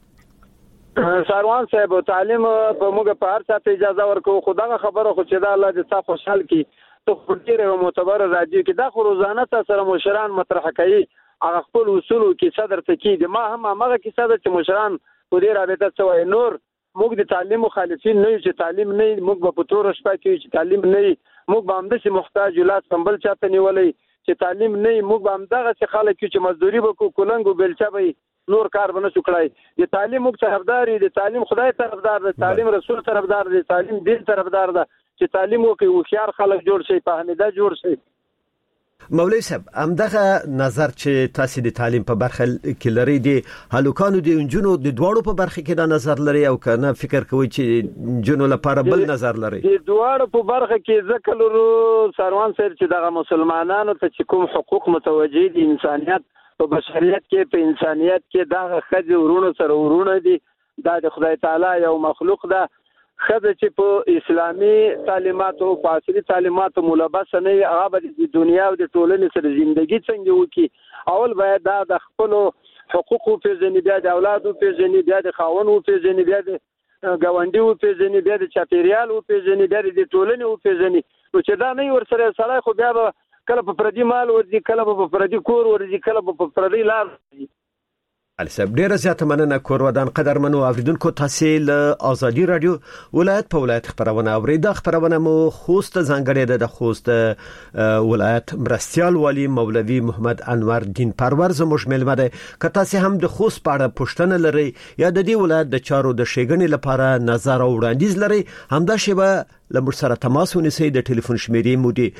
څاروان صاحب تعلیم په موږ په هر څه اجازه ورکو خدای خبره خو چې دا الله دې تاسو خوشحال کی ته ډیره معتبر راځي کې دا خو روزانه سره مشران مطرح کوي هغه خپل اصول کې صدر تکید ما هم هغه کې صدر چې مشران په دې رابطه څوې نور موږ د تعلیم مخالفین نه یو چې تعلیم نه موږ په تور شپه کې چې تعلیم نه موږ به هم د محتاج ولات سمبل چاته نیولې چې تعلیم نه موږ به هم دغه څه خلک چې مزدوري وکړو کولنګو بلچا به نور کار بنه شکړای د تعلیم موږ طرفدار دي تعلیم خدای طرفدار دي تعلیم رسول طرفدار دي تعلیم دین طرفدار ده چې تعلیم وکړي او خيار خلک جوړ شي په حمیده جوړ شي مولوی صاحب همدغه نظر چې تاسو د تعلیم په برخه کې لري دي هلوکانو د انجونو د دواړو په برخه کې دا نظر لري او کنه فکر کوي چې انجونو لپاره بل نظر لري د دواړو په برخه کې ځکه لرو سروان سره چې دغه مسلمانانو ته چې کوم حقوق متوجي دي انسانيت په بشریت کې په انسانيت کې دا خځې ورونو سره ورونه دي دا د خدای تعالی یو مخلوق ده خدای چې په اسلامي تعلیماتو او عصري تعلیماتو ملبس نه هغه د دنیا او د ټولنې سره ژوندۍ څنګه وکي اول باید دا د خپل حقوقو په ځنی بیا د اولادو په ځنی بیا د خاونو په ځنی بیا د غونډیو په ځنی بیا د چاپیریال په ځنی بیا د ټولنې په ځنی چې دا نه ورسره سړی خو بیا کله په پردي مال ورځي کله په پردي کور ورځي کله په پردي لار السب ډیر زیاته مننه کورودان قدرمنو اوریدونکو تاسو له ازادي رادیو ولایت په ولایت خبرونه اورید خبرونه مو خوست ځانګړې د خوست ولایت مرستيال والی مولوی محمد انور دین پرور زموږ ملمه ده که تاسو هم د خوست په اړه پوښتنه لرئ یا د دې ولایت د چارو د شېګنې لپاره نظر او وړاندیز لرئ همدا شیبه لمر سره تماس ونیسئ د ټلیفون شمیرې مو دي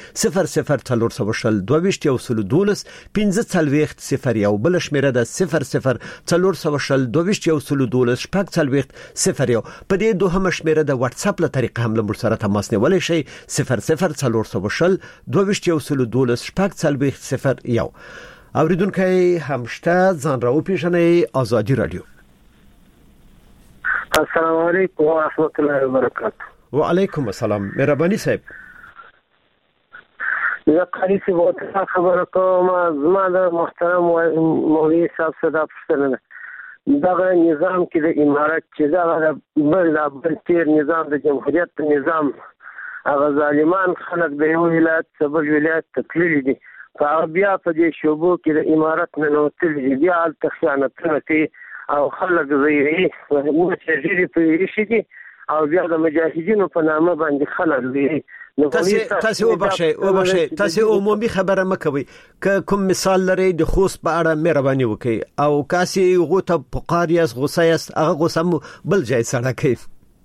00 15 بل شمیره ده 00 په دې دوهم شمیره د واتس اپ له طریقې هم لمر سره تماس نیولای شئ 00 اوریدونکو همشته ځان راو پیژنې ازادي رادیو السلام علیکم و رحمت الله وبرکاته وعلیکم السلام مهرباني صاحب زه قاری سی وته خبر کوم زما د محترم مولوی صاحب صدا پښتنه دغه نظام کې د امارت چې دا بل تیر نظام د جمهوریت نظام هغه ظالمان خلک د یو ولایت سبل ولایت تکلیل دي بیا په دې شوبو کې د امارت نه نوتل بیا التخیانتونه کوي او خلک زیری مو چې زیری په شي دي او بیا د مجاهدینو په نامه باندې خلک زیری تاسو وبخښئ تاسو عمومي خبره مکوئ که کوم مثال لري د خوست په اړه مهرباني وکړئ او کاسي غوته پقاریاس غوسایاس هغه غوسم بل ځای سره کوي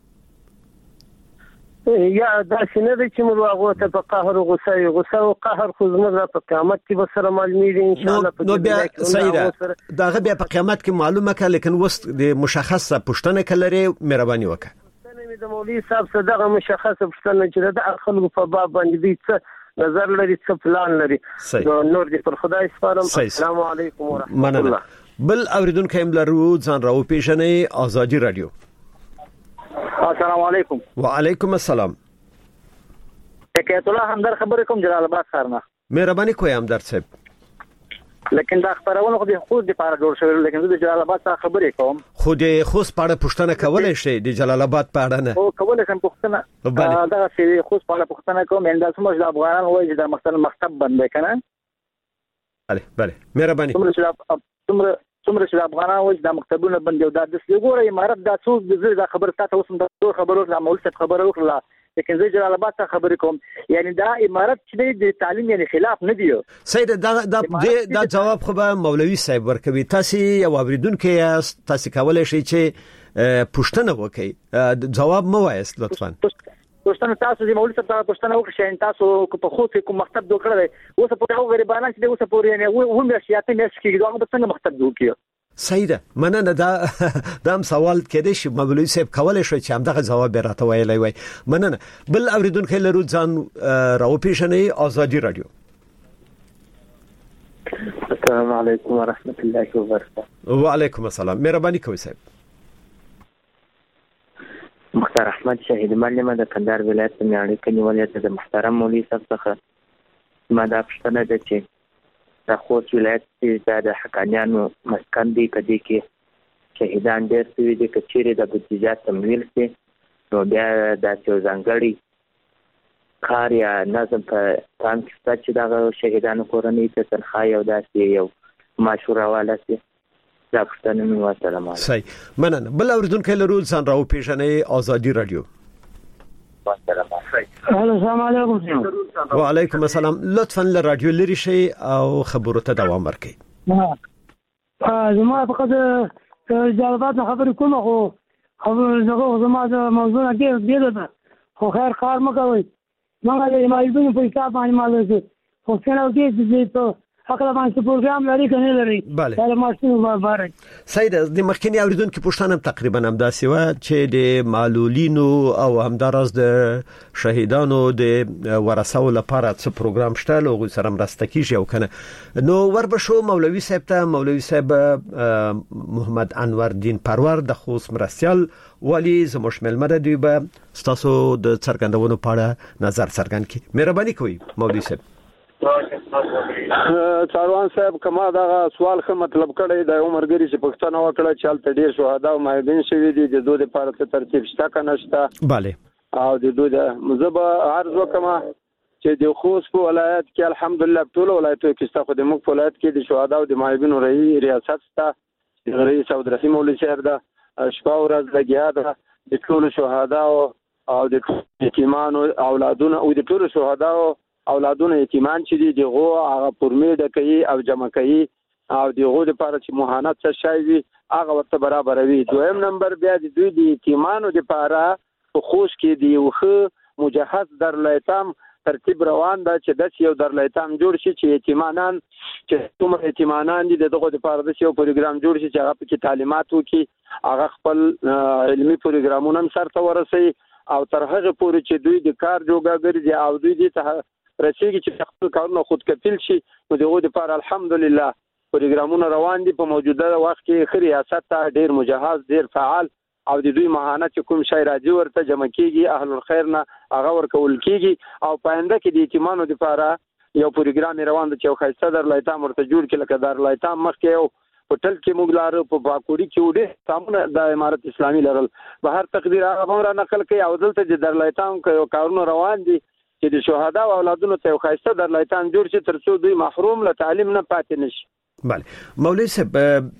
یا دا څنګه د چې موږ هغه ته په قهر غوسه او قهر خو زموږ په قیامت کې به سره معلومیږي ان شاء الله نو بیا صحیح دا بیا په قیامت کې معلومه کړه لیکن وست د مشخصه پښتنه کلري مهرباني وکړه د مولوی صاحب صدقه مشخصه پښتنه چې د خلکو په باب باندې څه نظر لري څه پلان لري نور دې پر خدای سپارم. السلام علیکم ورحمت الله. بل اوریدونکو هم لرو ځان راو پیژنې آزادي رادیو. السلام علیکم. وعلیکم السلام. حکایت الله همدر خبرې کوم جلال آباد ښار نه. مهرباني کوئ همدر صاحب. لیکن دا خبرونه خو د خوست لپاره جوړ شوی، لیکن زه د جلال آباد څخه خبرې کوم. خو د خوست په اړه پوښتنه کولای شئ، د جلال آباد په اړه نه. او کولای شم پوښتنه دا چې خوست په اړه پوښتنه کوم. انده سمج د افغانان وایي چې د مثلا مکتب بند کنه. بله مهرباني. څومره چې افغانان وایي د مکتبونو بند یو د ګوره امارت دا څو د خبر تاسو اوس د خبرو د مول څخه خبره وکړه، لیکن زه جلال آباد څخه خبرې کوم. یعنی دا امارت چې د تعلیم یعنی خلاف نه دی. سید دا جواب خو به مولوي صاحب ورکوي. تاسو یو اوریدونکو یاست، تاسو کولای شئ چې پوښتنه وکړئ، جواب مو وایست لطفا. پښتنه تاسو د مولوي صاحب پښتنه وکړئ چې تاسو په خو کوم مکتب جوړ کړی اوس په هغه غریبانو چې اوس په یعنی هم راشياته مې چې هغه څنګه مکتب جوړ کړي. سیده مننه. دا هم سوال کېدې چې مولوي صاحب کولای شي چې همدغه جواب راته ویلای وای. مننه. بل اوریدونکو لرو ځان راو پیژنې آزادي رادیو. السلام علیکم ورحمت الله وبرکاته. وعلیکم السلام. مهرباني کوئ صاحب. مختار احمد شهید معلم د کندهار ولایت میاړي کلی ولایت د محترم مولوي صاحب څخه ما دا پوښتنه ده چې د خوست ولایت چې د حقانیانو مسکن دی کدي کې شهیدان ډېر شوي دي، کچېرې د بودیجات تمویل شي نو بیا دا چې ځانګړي کار یا نظم په پام کې شته چې دغه شهیدانو کورنۍ ته تنخواه یو داسې یو معاش راواله شي. دا پوښتنه مې وسلام علیکم. صحیح مننه. بل اوریدونکو لرو ځان راو پیژنې آزادي رادیو. السلام علیکم. وعلیکم السلام. لطفا له رادیو لري شي او خبرو ته دوام ورکړئ. زما فقط جالبات خبرې کوم، خو زما د موضوع نه ډېر ده، خو خیر کار مه کوئ. موږ د مایلونو په حساب باندې مالوي خو څنګه کې چې حقله باندې پروګرام لري کنه لري. دا ماشين مبارک. سید د مخکنی اوریدونکو پوښتنه تقریبا هم داسې و چې د معلولینو او همدارس د شهیدانو د ورثو لپاره څه پروګرام شته لوغو سره مرسته کیږي او کنه. نو وربشو مولوي صاحب ته مولوي صاحب محمد انور دین پرور د خوست مرستيال ولی زموږ ملمره دی به تاسو د څرګندونو په اړه نظر څرګند کړي. مهرباني کوئ مولوي صاحب. څاروان صاحب کما دا سوال خه مطلب کړی د عمرګری چې پښتنه وکړه چې حالت ډیر شهدا او مایدین شوی دي د دوه لپاره څه ترتیب شته کنه شته. bale. او د دوه د مزبه عرض وکما چې د خوست په ولایت کې الحمدلله ټول ولایتونو کې ستاسو د مخ ولایت کې د شهدا او د مایدین ریاست ستا رئیس عبد الرحیم مولوی صاحب دا شپه ورځ لګیا ده د ټول شهدا او د یتیمانو اولادونو او د ټول شهدا اولادونه یتیمان چې دي دغه هغه پرمې د کوي او جمع کوي او دغه لپاره چې مهانت څه شي وي هغه ورته برابروي. دویم نمبر بیا د دوی د یتیمانو لپاره په خوش کې دی یو مجهز در لایتام ترتیب روان ده چې د یو در لایتام جوړ شي چې یتیمانان چې کوم یتیمانان دي دغه لپاره د یو پروګرام جوړ شي چې هغه په تعلیمات وکي، هغه خپل علمي پروګرامونه سره ورسي او تر هغه پورې چې دوی د کار جوګاګر دي او دوی د رسېږي چې خپل کارونه خود کفیل شي. نو دغه لپاره الحمدلله پروګرامونه روان دي. په موجوده وخت کې خري ریاست ته ډیر مجهز ډیر فعال او د دوی مهانت کوم شای راځي ورته جمع کیږي، اهل الخير نه هغه ورکول کیږي او پاینده کې د یتیمانو لپاره یو پروګرام روان دي چې خاصه در لایتام ورته جوړ کړي. لکه در لایتام مخکې یو پټل کې موږ لاره په باکوړي کې وډه سامونه د امارت اسلامي لرل به هر تقدیر هغه را نقل کوي او دلته د در لایتام کوي کارونه روان دي چې د شهدا او اولادونو ته خاصه در لایتام جوړ شي ترڅو دوی محروم له تعلیم نه پاتې نشي. bale. مولوی صاحب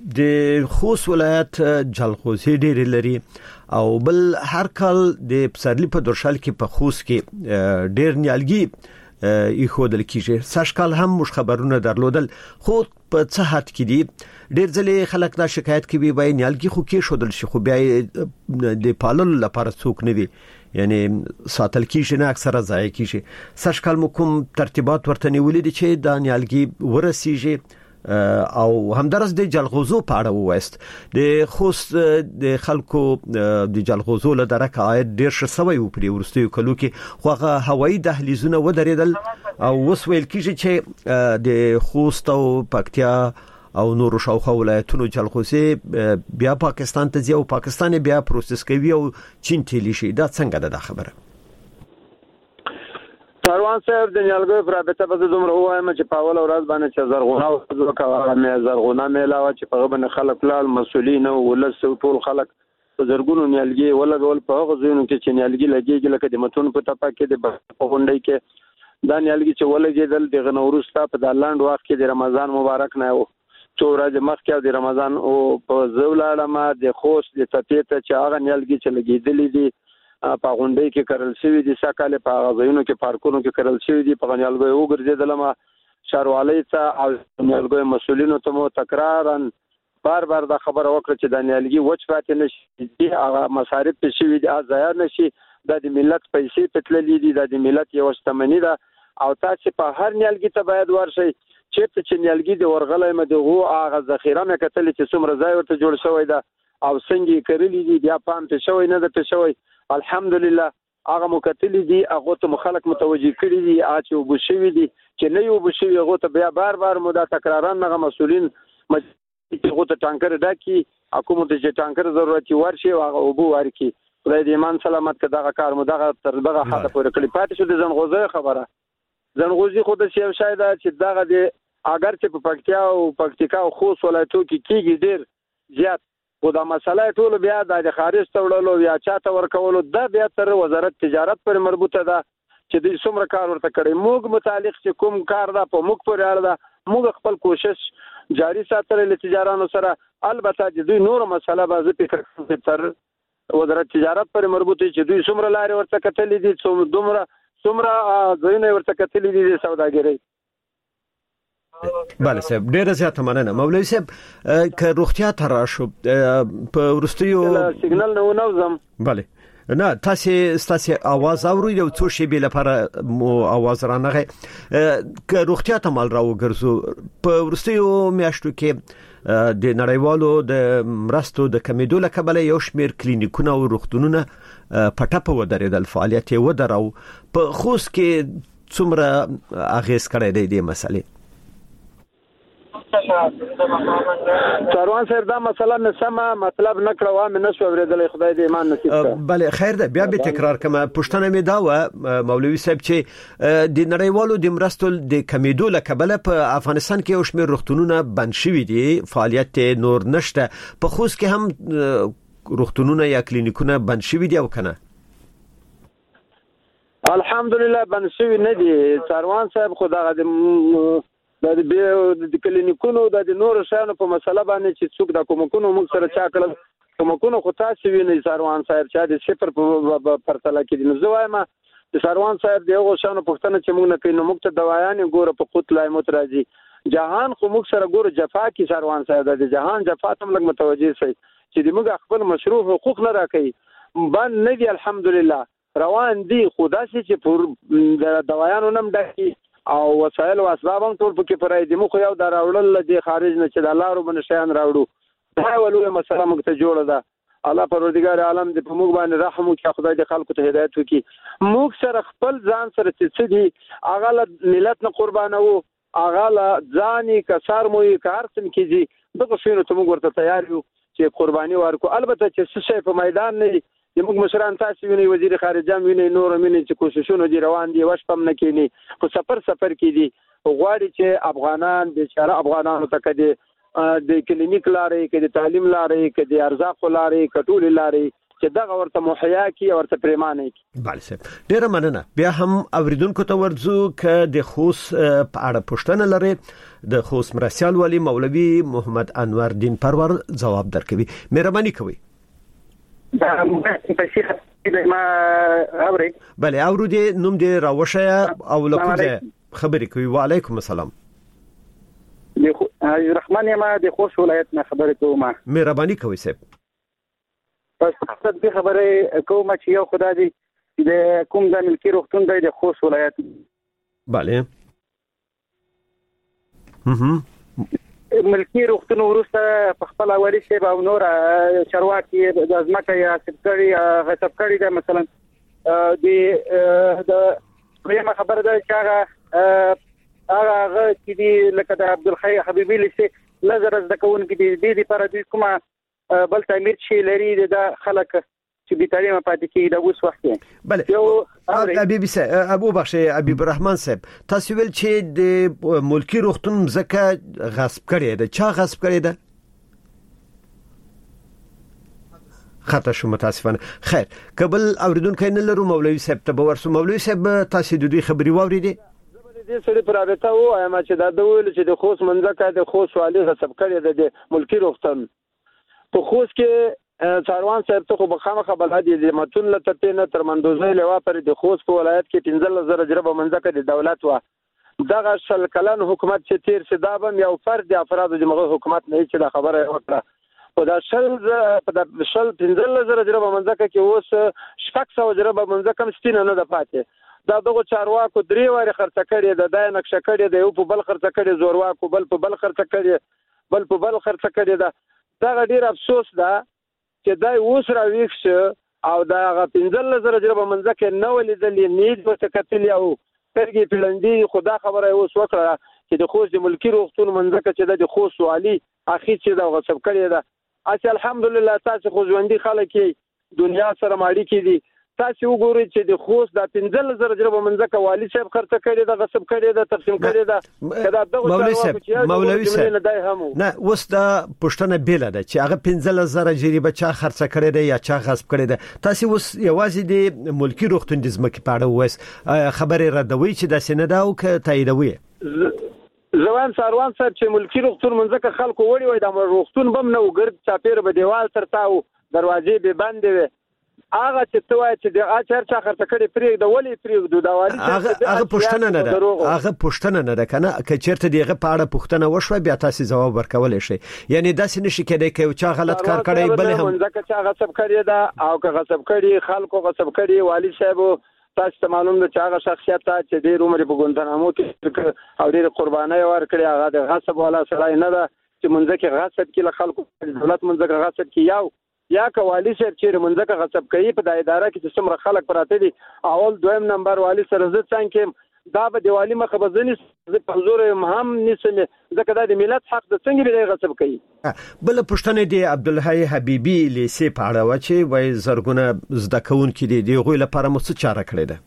د خوست ولایت جلغوزي ډېر لري او بل هر کال د پسرلی په درشل کې په خوست کې ډېر نیالګي یخودل کیږي. ساشکال هم مش خبرونه درلودل خو په څه حد کې دي ډېر ځلې خلک دا شکایت کوي وای نیالګي خو کې شودل شي خو بیا د پالل لپاره څوک نه وي، یعنی ساتل کیږي نه اکثره ضایع کیږي. ساشکال مو کوم ترتیبات ورته نیولې دي چې دا نیالګي ورسیږي او همدارس د جلغوزو په اړه وایست د خوست د خلکو د جلغوزو له درک عاید ډیر شوی و په ورستیو کلو کې خو هوایي دهلیزونه ودرېدل او وسویل کیږي چې د خوست او پکتیا او نور شاوخوا ولایتونو جلغوزي بیا پاکستان ته ځي او پاکستان بیا پروسس کوي او چین ته لیشي دا څنګه ده خبره کاروان صاحب د نیالګیو پر رابطه په دومره وایم چې په اول ورځ باندې چې زرغونه میلاوه چې په باندې خلک لال مسولین او ولس ټول خلک په زرګونو نیالګي ولګول په هغه ځایونو کې چې نیالګي لګيږي لکه د متون په تپا کې د غونډۍ کې دا نیالګي چې ولګېدل د غنورستا په د لاند وخت کې د رمضان مبارک نه و څو ورځې مخکې د رمضان او په زولاړه د خوست د تپې ته چې هغه نیالګي چې لګېدلې دي په غونډۍ کې کرل شوی دي سکهاله په غزيونو کې پارکونو کې کرل شوی دي په نیالګي وګرځیدل ما شاروالۍ ته او نیالګي مسولینو ته مو تکرارن بار د خبره وکړه چې د نیالګي وچ پاتې نشي هغه مصارف په شوی دي ځای نشي د ملت پیسې پتللې دي د ملت یو شتمنۍ ده او تاسو په هر نیالګي ته باید ورشي چې نیالګي د ورغلې مدغو هغه ذخیره مې کتل چې څومره ځای ورته جوړ شوی ده او څنګه کړلې دي بیا پام ته شوی نه ده شوی الحمدلله هغه مکتلی دي هغه ته مخالک متوجي کړی دي چې وبشوي دي چې نه یو بشوي هغه ته بیا بار مدا تکرارن هغه مسولین هغه ته ټانکر ډاکي حکومت چې ټانکر ضرورت ورشي هغه وبو ورکی خدای دې ایمان سلامت کړه کار مو دغه تر دغه حاله پورې کړی پاتې شو د زنغوزه خبره زنغوزي خود شي شاید چې دغه د اگر چې په پکتیا او پکتیکا او خوست ولایتو کې کیږي ډیر زیات خو دا مسله ټول بیا د خارج ته وړلو یا چاته ورکولو دا بیا تر وزارت تجارت پر مربوطه ده چې د څومره کار ورته کړی موږ متعلق چې کوم کار ده په موږ پورې اړه ده موږ خپل کوشش جاری ساتل له تجارانو سره البته د دوی نور مسله به فکر تر وزارت تجارت پر مربوطه چې دوی څومره لارې ورته کتلې دي څومره ځینې ورته کتلې دي د سوداګرۍ بله صاحب ډیره زیاته مننه مولوی صاحب که روغتیا ته راشو په ورستیو سیګنال نه وزم بله نه تاسو आवाज اورئ یو څو شی به لپاره مو आवाज رانغه که روغتیا ته مال راو ګرځو په ورستیو میاشتو کې د نړیوالو د مرستو د کمیدو لکبل یو شمیر کلینیکونه او روغتونونه پټه په ودرېدل فعالیت یې ودرو په خوست کې څومره اغیز کړی دی د مسلې کاروان صاحب دا مسله نسمه مطلب نکړه و مې نشو اوریدل خدای دې ایمان نصیب کړه بله خیر ده بیا به تکرار کوم پښتنه مې دا و مولوی صاحب چې د نړیوالو د مرستو د کمیدو لکبل په افغانستان کې یو شمېر روغتونونه بند شوي دي فعالیت نور نشته په خوست کې هم روغتونونه یا کلینیکونه بند شوي دي او کنه الحمدلله بند شوي نه دي کاروان صاحب خدای د کلینیکونو د نور شانو په مسله باندې چې څوک د کومکونو موږ سره چا کړل کومکونو خو تاسو وینئ سروان صاحب چې د صفر په پرتله کې د نزوایم د سروان صاحب دغه شانو پښتنه چې موږ نه کینو موږ ته دوايان ګوره په قتلای مترازي جهان خو موږ سره ګوره جفا کې سروان صاحب د جهان جفا ته موږ متوجي شي چې د موږ خپل مشروع حقوق نه راکړي باندې نه دي الحمدلله روان دي خدا چې پر د دوايانو نم ډکی او وسایل او اسباب هم ټول پکې پرای دي مو خو یو د راوړل د خارج نه چې د الله رب نشان راوړو دا ولوله مسله موږ ته جوړه ده الله پروردگار عالم دې په موږ باندې رحم وکړي خدای دې خلکو ته هدایت وکړي موږ سره خپل ځان سره چې دي هغه ملت نه قربانو هغه ځاني کسر مو کار سم کیږي دغه شنو ته موږ ورته تیار یو چې قرباني ورکو البته چې څه په میدان نه د موږ مشران تاسو ویني وزیر خارجه ویني نور ویني چې کوششونه دي روان دي وش پم نه کینی خو سفر کې دي غواړي چې افغانان د شهر افغانانو ته کړي د کلینیک لارې کې د تعلیم لارې کې د ارزاق لارې کټول لارې چې دغه ورته محیا کی ورته پریمانه کی بله صاحب ډیره مننه بیا هم اوریدونکو ته ورځو ک د خوست په اړه پوښتنه لري د خوست مرسیال والی مولوی محمد انور دین پرور جواب درکوي مهرباني کوئ دا په ما اوري بله اورو دې نوم دې راوښه او لکه خبرې کوي وعلیکم السلام د رحمان ما د خوست ولایت نه خبرې کوم مهرباني کوئ صاحب پس دې خبرې کوم چې یو خدای دې د کوم د ملکی روغتون د خوست ولایت بله ملکی روغتون ورسته په خپل اولي شی او نور چرواکي د ځمکه یا سپکړی غصب کړی ده مثلا د پرېمه خبره ده چې هغه چې دی لکه د عبدالحی حبیبی لسی نظر از دکون کې د دې لپاره د کومه بل تعمیر شي لري د خلک چې به تعلیم پاتې کیږي د اوس وخت بله حبیبی صاحب ابو بخشي حبیب الرحمن صاحب تاسو ویل چې د ملکی روغتون ځکه غصب کړی ده چا غصب کړی ده خطا شو متاسفانه خیر قبل اوریدونکو نه لرو مولوی صاحب ته ورسو مولوی صاحب تاسو د دې خبري واوریدي دې سړي پر راته وایم چې دا د ویل چې د خوست منځکه د خوست والي غصب کړی د ملکی روغتون په خوست کې څاروان صاحب ته خو بخامه بلادي د متون لته نه تر مندوزې لوا پر د خوست په ولایت کې 15000 جربه منځکه د دولت و دغه شل کلن حکومت چې تیر سدابم یو فرد افراد د مغه حکومت نه چې دا خبره وکړه په دا شل 15000 جربه منځکه کې اوس 600 جربه منځکه مستینه نه ده پاتې دا دغه چارواکو درې واره خرڅ کړي د دای نقشه کړي د یو په بل خرڅ کړي زورواکو بل په بل خرڅ کړي بل په بل خرڅ کړي دا ډیر افسوس ده چې دای اوس راويښ او دا 15000 جربه منځکه نه ولیدلې نید ورته کتل یو ترګي پلندې خدا خبره اوس وکړه چې د خوست ملکی روغتون منځکه چې د خوست والي اخی چې دا غصب کړي ده اصل الحمدلله تاسو خو ژوندۍ خلک دنیا سره ماړي کې دي تاسو وګورئ چې د خوست د 15000 جربه منځکه والي صاحب خرڅ کړي ده غصب کړي ده تقسیم کړي ده کدا دغه مولوی صاحب نه اوس دا پښتنه بیل ده چې هغه 15000 جریبه چا خرڅ کړي ده یا چا غصب کړي ده تاسو اوس یوازې د ملکی روغتون د ځمکې په اړه وایي خبره ردوي چې د سیندا او تاییدوي زوان ساروان صاحب چې ملکی روغتون منځکه خلکو وړي وای د روغتون بم نه وګرد چاپیر به دیوال ترتاو دروازې به بندې وي هغه چې توای چې د اچر چا خرڅ کړي پرې د ولې پرې د داوالي هغه پښتنه نه ده هغه پښتنه نه ده کنه که چیرته دیغه په اړه پښتنه وشوي بیا تاسو جواب ورکول شي یعنی داسې نشي کېدای چې چا غلط کار کړی بل هم منځکه چا غصب کړی دا او که غصب کړي خلکو غصب کړي والي صاحب تاسو ته معلوم ده چې هغه شخصیت چې ډېر عمر په ګوندنامو کې او ډېر قرباني ورکړي هغه د غصب والا سړی نه ده چې منځکه غصب کې له خلکو دولت منځکه غصب کې یا کوالی صاحب چې منځکه غصب کوي په د اداره کې چې څومره خلک پراته دي اول دویم نمبر والی سره زه څنګه دا به دیوالي مخه بزنی په حضور هم نسم ځکه دا د ملت حق د څنګه به غصب کوي بل پښتنه دی عبدالحی حبیبی لیسې پاړه و چې وای زرګونه زده کون کې دی غوې لپاره مو څه چاره کړې ده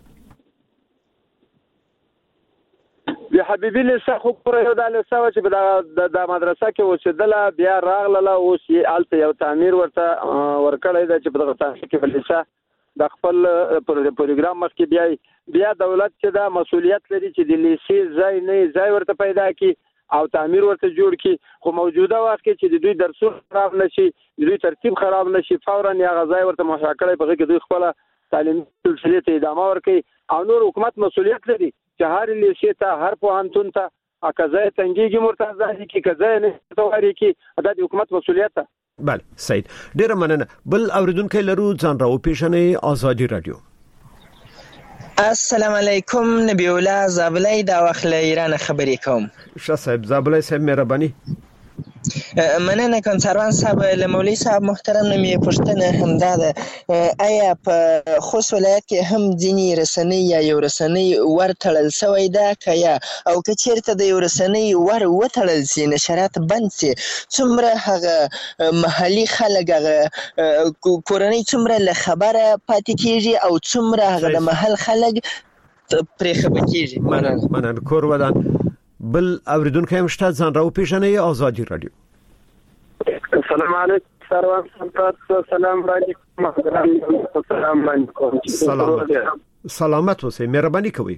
د حبیبی لیسه خو پر یو د لیسه چې د مدرسه کې وسیدله بیا راغله اوس یې الته یو تعمیر ورته ورکړی دی چې په دغه تاسو کې لیسه د خپل پروګرام مخ کې بیا دولت چې دا مسولیت لري چې د لیسې ځای ورته پیدا کړي او تعمیر ورته جوړ کړي خو موجوده وخت کې چې د دوی درسونه خراب نشي د دوی ترتیب خراب نشي فورا یا غځای ورته مشاکل په کې دوی خپل تعلیم سلسله ته ادامه ورکړي او نور حکومت مسولیت لري چې هر لیسې ته هر پوهنتون ته اکزای تنګيږي مرتضی کی کزای نه تواري کی د حکومت مسولیت ده بله سید ډیر مننه بل اوریدونکو لرو ځان راو پیښنې آزادی رادیو السلام علیکم نبی الله زابلای دا وخت له ایران خبرې کوم ښه صاحب زابلای صاحب مهرباني مننه کوم سروان صاحب له مولوی صاحب محترم نمې پښتنه همدا ده آیا په خوست ولایت کې هم ځینې رسنۍ یا یو رسنۍ ورتړل شوی ده کیا او که چیرته د یو رسنۍ وتړل شي نشرات بند شي څومره هغه محلي خلک هغه کورنۍ څومره له خبره پاتې کیږي او څومره هغه د محل خلک پرې خبر کیږي مننه کور ودان بل اوریدونکو هم شته ځان راو پیژنې آزادی رادیو السلام علیکم سروان سلام علیکم السلام علیکم سلامت اوسئ مهرباني کوئ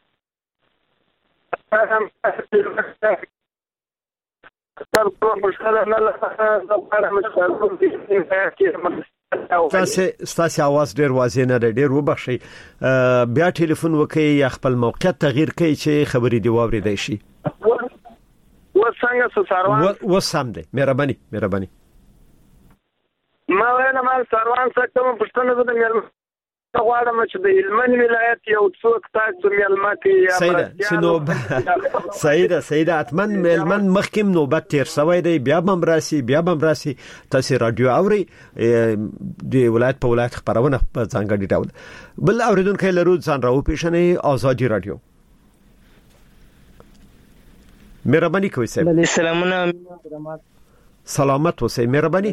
ستاسو आवाज ډیر واضح نه دی ډیر وبخښئ بیا ټلیفون وکړئ یا خپل موقعیت تغییر کړئ چې خبرې دی واوریدای شي وسنګ سروان وسام دی مهرباني ما ویل ما سروان څخه کوم پښتنه زده مېلم غواړم چې د هلمند ولایت یو څوک تاسو مېلمه کې سیده اتمن مېلمن مخکیم نوبت تیر شوی دی بیا بم راسي تاسو رادیو اوري د ولایت په ولایت خبرونه په ځانګړي ډول بل اوریدونکو لرو ځان راو پیښنې آزادي رادیو مهرباني کوئ صاحب بله سلامونه سلامت اوسئ مهرباني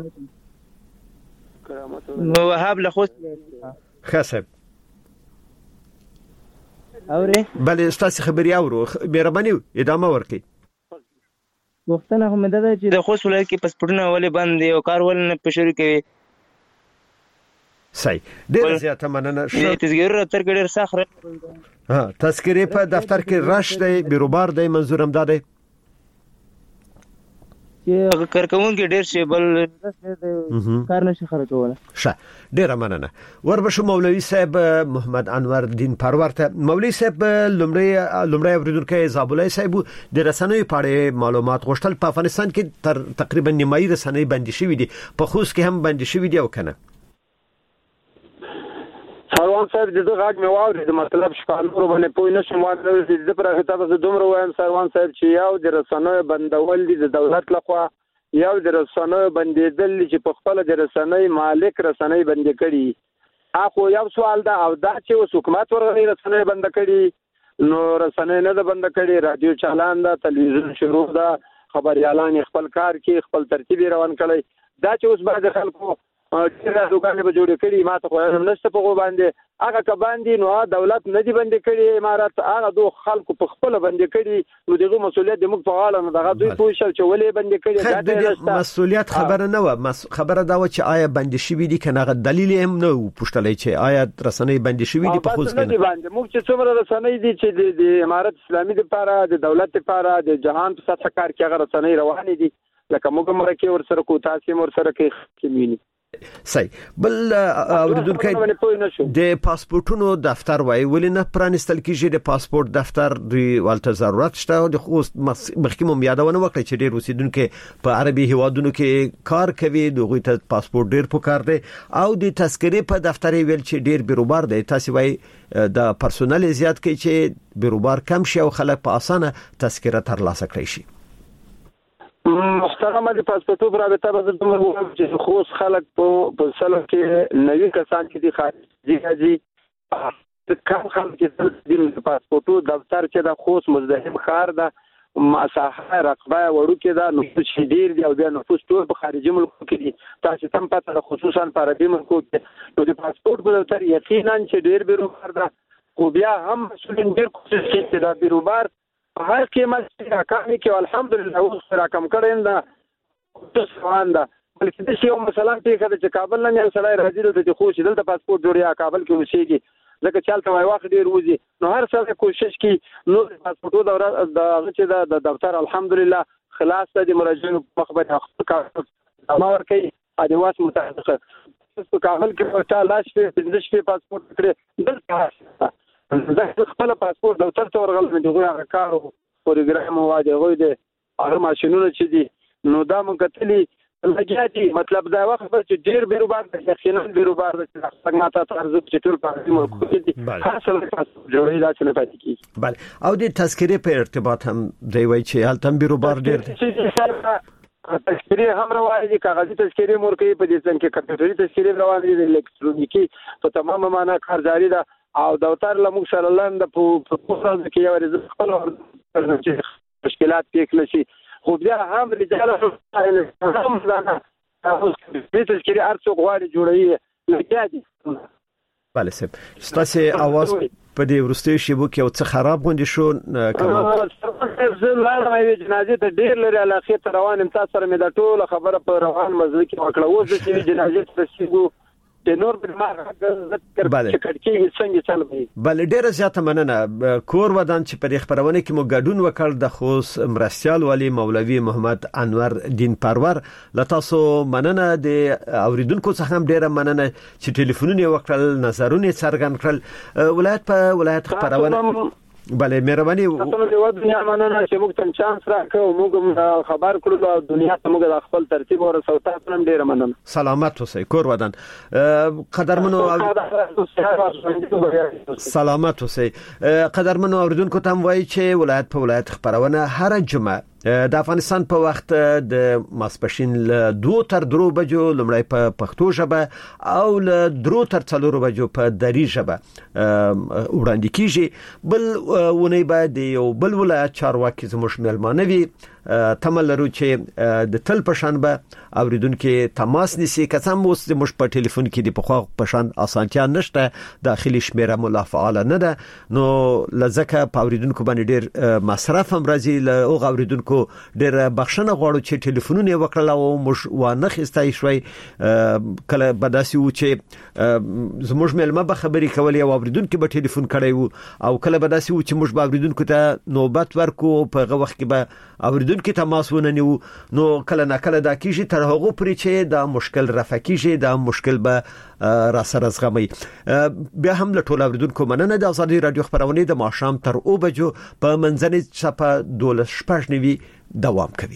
نو وهاب له خوست خاصب اوري بله تاسو خبري اورو مهرباني ادامه ورکړئ وختونه هم ده چې د خوست ولایت کې پاسپورتونه ولې بند دي او کار ولې نه پښوري کوي صحیح ډیر زیاته مننه تذکره دفتر کې ډیر سخت تذکره په دفتر کې راش دی بیروبار دی منظورم ده چې کارکون کې ډیر شی بل کار نشي خرڅول ښه ډیر مننه وربشو مولوی صاحب محمد انور دین پرور ته مولوی صاحب لمړی اوریدونکو زابولای صاحب د رسنوي پاړې معلومات غوښتل په افغانستان کې تقریبا نیمایي رسنۍ بندي شوې دي په خوست کې هم بندي شوې دي او کنه سروان صاحب دغه غاګ مې واورید مطلب شپانور باندې پوه نشم واورید د پر هغه تاسو دومره وایم سروان صاحب چې یو د رسنوي بندول دي د دولت لخوا یو د رسنوي بندیدل چې په خپل د رسنوي مالک رسنوي بند کړي اخو یو سوال دا او دا چې حکومت ورغلي رسنوي بند کړي نو رسنوي نه بند کړي رادیو چالان دا تلویزیون شروع دا خبريالان خپل کار کې خپل ترتیب روان کړي دا چې اوس بعد خلکو ډیره دوکانې به جوړ کړي ما ته خو هم نشته په غو باندې هغه ک باندې نو دولت نه دی باندې کړي امارات هغه دوه خلکو په خپل باندې کړي نو دغه مسولیت د موږ په غاړه نه دغه دوی پوه شل چې ولې باندې کړي دا مسولیت خبره نه و خبره دا و چې آیا باندې شوی دي کنه دلیل هم نه پوښتلای چې آیا رسنۍ باندې شوی دي په خوځ کې باندې موږ چې څومره رسنۍ دي چې د امارات اسلامي لپاره د دولت لپاره د جهان په سطح کار کې هغه رسنۍ روان دي لکه موږ مرکه ور سره کو تاسو ور سره کې مینی صحیح بل اوریدونکو د پاسپورتونو دفتر وای ولې نه پرانستل کیږي د پاسپورت دفتر د والته ضرورت شته د خوست مخکمه یادونه وکړي چې ډیر اوسیدونکو په عربي هوادونو کې کار کوي دغه ته پاسپورت ډیر پکار دی او د تذکره په دفتر ویل چې ډیر بیروبار دی تاسو وای د پرسونل زیات کوي چې بیروبار کم شي او خلک په اسانه تذکره ترلاسه کړي شي محترمه د پاسپورتو رابطه به د موږ چې خوست خلک په سلو کې نوي کسان چې د خارجي کم خلک چې د پاسپورتو دفتر چې د خوست مزدحم ښار ده مساحه رقبه وړو کې دا نفوس شدیر دی او بیا نفوس ټول په خارجي ملکو کې دي تاسو تم پته خصوصا په عربي ملکو کې نو د پاسپورت په دفتر یقینا چې ډیر بیروبار ده خو بیا هم مسؤلین ډیر کوشش کوي دا بیروبار هر قیمت راکم کې الحمدلله اوس راکم کړي دا څه ده بلکې د یو مثلا پیښه چې کابل نه سړی راځي د خو چې دلته پاسپورت جوړیا کابل کې اوسېږي ځکه چالتہ وای واخ ډیر وځي نو هر څه کوشش کوي نو پاسپورتو دوره د چې د دفتر الحمدلله خلاص د مراجعینو مخبر ما ورکي ادوات متعلقه په کابل کې په لاش په پندش په پاسپورت کړی دلته زه خپل پاسپورت دفتر ته ورغلم دغه کارو پروګرام واده غوې دي هغه ماشينونه چې دي نو دا مونږ کتلی لګیا دي مطلب دا وخت چې ډیر بیروبار د یقینا بیروبار د څنګه تاسو چې ټول په ملک کې دي خاصه جوړې دا چې نه پاتې کیږي بله او د تذکره په ارتباط هم دی وای چې هلته بیروبار ډیر دی تذکره هم روان دي کاغذي تذکره مورکې په دې څنګه کې کمپیوټري تذکره روان دي الکترونیکی په تمامه معنا کار جاری ده او دفتر لمو سره لاند په پوسټ کې یو رزق خپل مشکلات کې کلشي خو بیا هم رجاله هم ځانه تاسو دې تذکره ارڅو غواړي جوړي لګیا دي بله سب ستاسو اواز په دې ورستي شیبو کې او څه خراب غونډي شو کما زلال مې جنازه ته ډیر لري علاقه ته روان امتیاز سره مې د ټول خبره په روان مزل کې وکړه اوس چې جنازه ته شیبو د نور په ما ذکر کې څنګه چلوي بل ډیره زیاته مننه کور ودان چې په خبرونه کې مو ګډون وکړ د خوست مرستيال والی مولوی محمد انور دین پرور لتاسو مننه د اوریدونکو څخه هم ډیره مننه چې ټلیفونونه وکړل نظرونه څرګند کړل ولایت په ولایت خبرونه بله مهرباني تاسو د دنیا مننه چې موږ ته چانس راکړو موږ خبر کړو دنیا ته موږ خپل ترتیب ورسو تاسو هم ډیر مننه سلامت اوسئ کور ودان قدرمنو سلامت اوسئ قدرمنو اوریدونکو ته وایي چې ولایت په ولایت خبرونه هر جمعه د افغانستان په وخت د ماسپښین له 2 تر 3 بجو لمړی په پښتو ژبه او له 3 تر 4 بجو په دری ژبه وړاندې کیږي بل ونی بعد یو بل ولایت چارواکي زموږ ملمانه وي تمل لرو چې د تل پشان به اوریدونکو تماس نیسي قسم اوس د مش په ټلیفون کې د پخوا پشان اسانتیا نشته داخلي شمیره مولا فعال نه ده نو لزکه په اوریدونکو باندې ډیر مصرف هم راځي له او اوریدونکو ډیر بخښنه غواړو چې ټلیفونونه وکړل او مش وانه خستای شوي کله بداسي و چې زموږ ملمه به خبري کولې او اوریدونکو به ټلیفون کړی وو او کله بداسي و چې مش به اوریدونکو ته نوبت ورکو په وخت کې به اوریدونکو تماس وننیو نو کله نه کله دا کیږي تر هغه پرې چې دا مشکل رفع کیږي دا مشکل به را سره زغمي بیا هم له ټول اوریدونکو مننه د ازادي رادیو خبرونه د ماښام تر 2 بجو په منځنۍ چپه 12:09 دوام کوي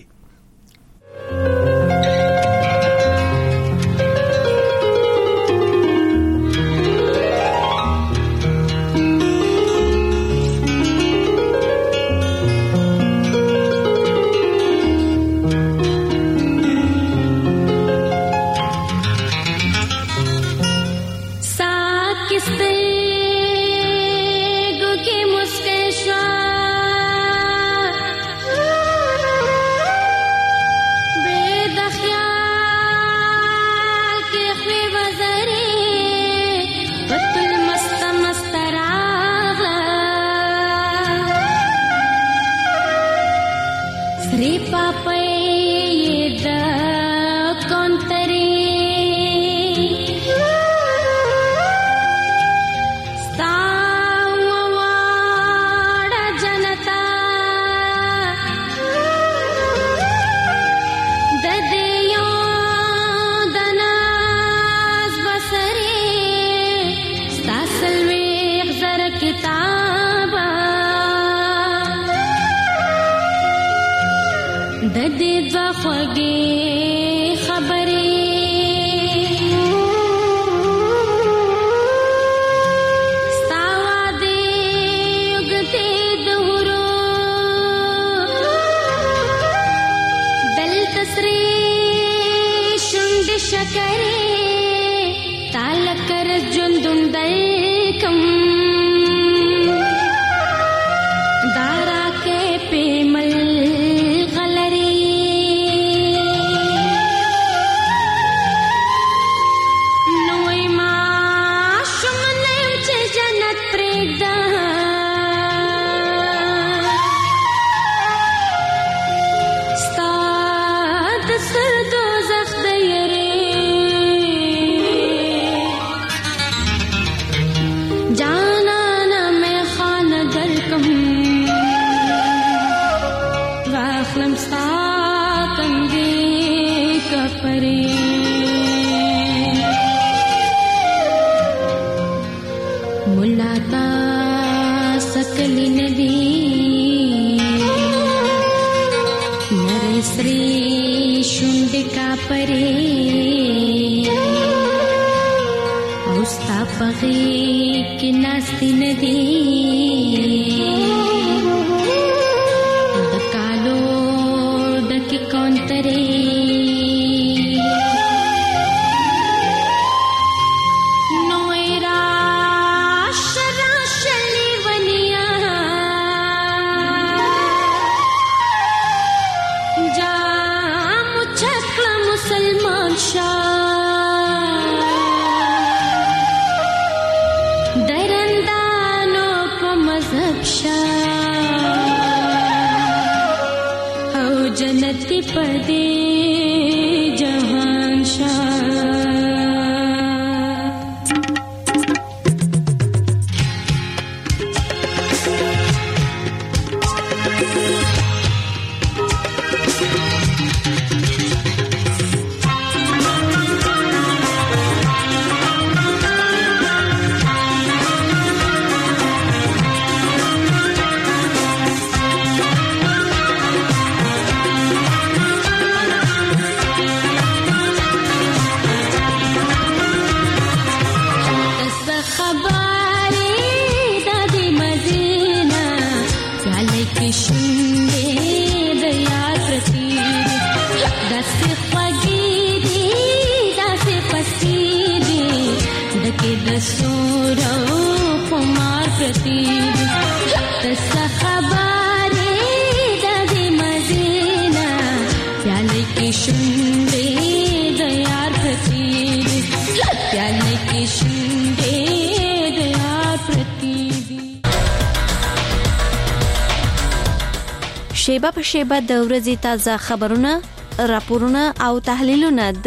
دستورو خمار پرتی تسا خبره د دې مدینه پیاله کې شونډې د یار پرتی پیاله کې شونډې د یار پرتی شیبه په شیبه د ورځې تازه خبرونه، راپورونه او تحلیلونه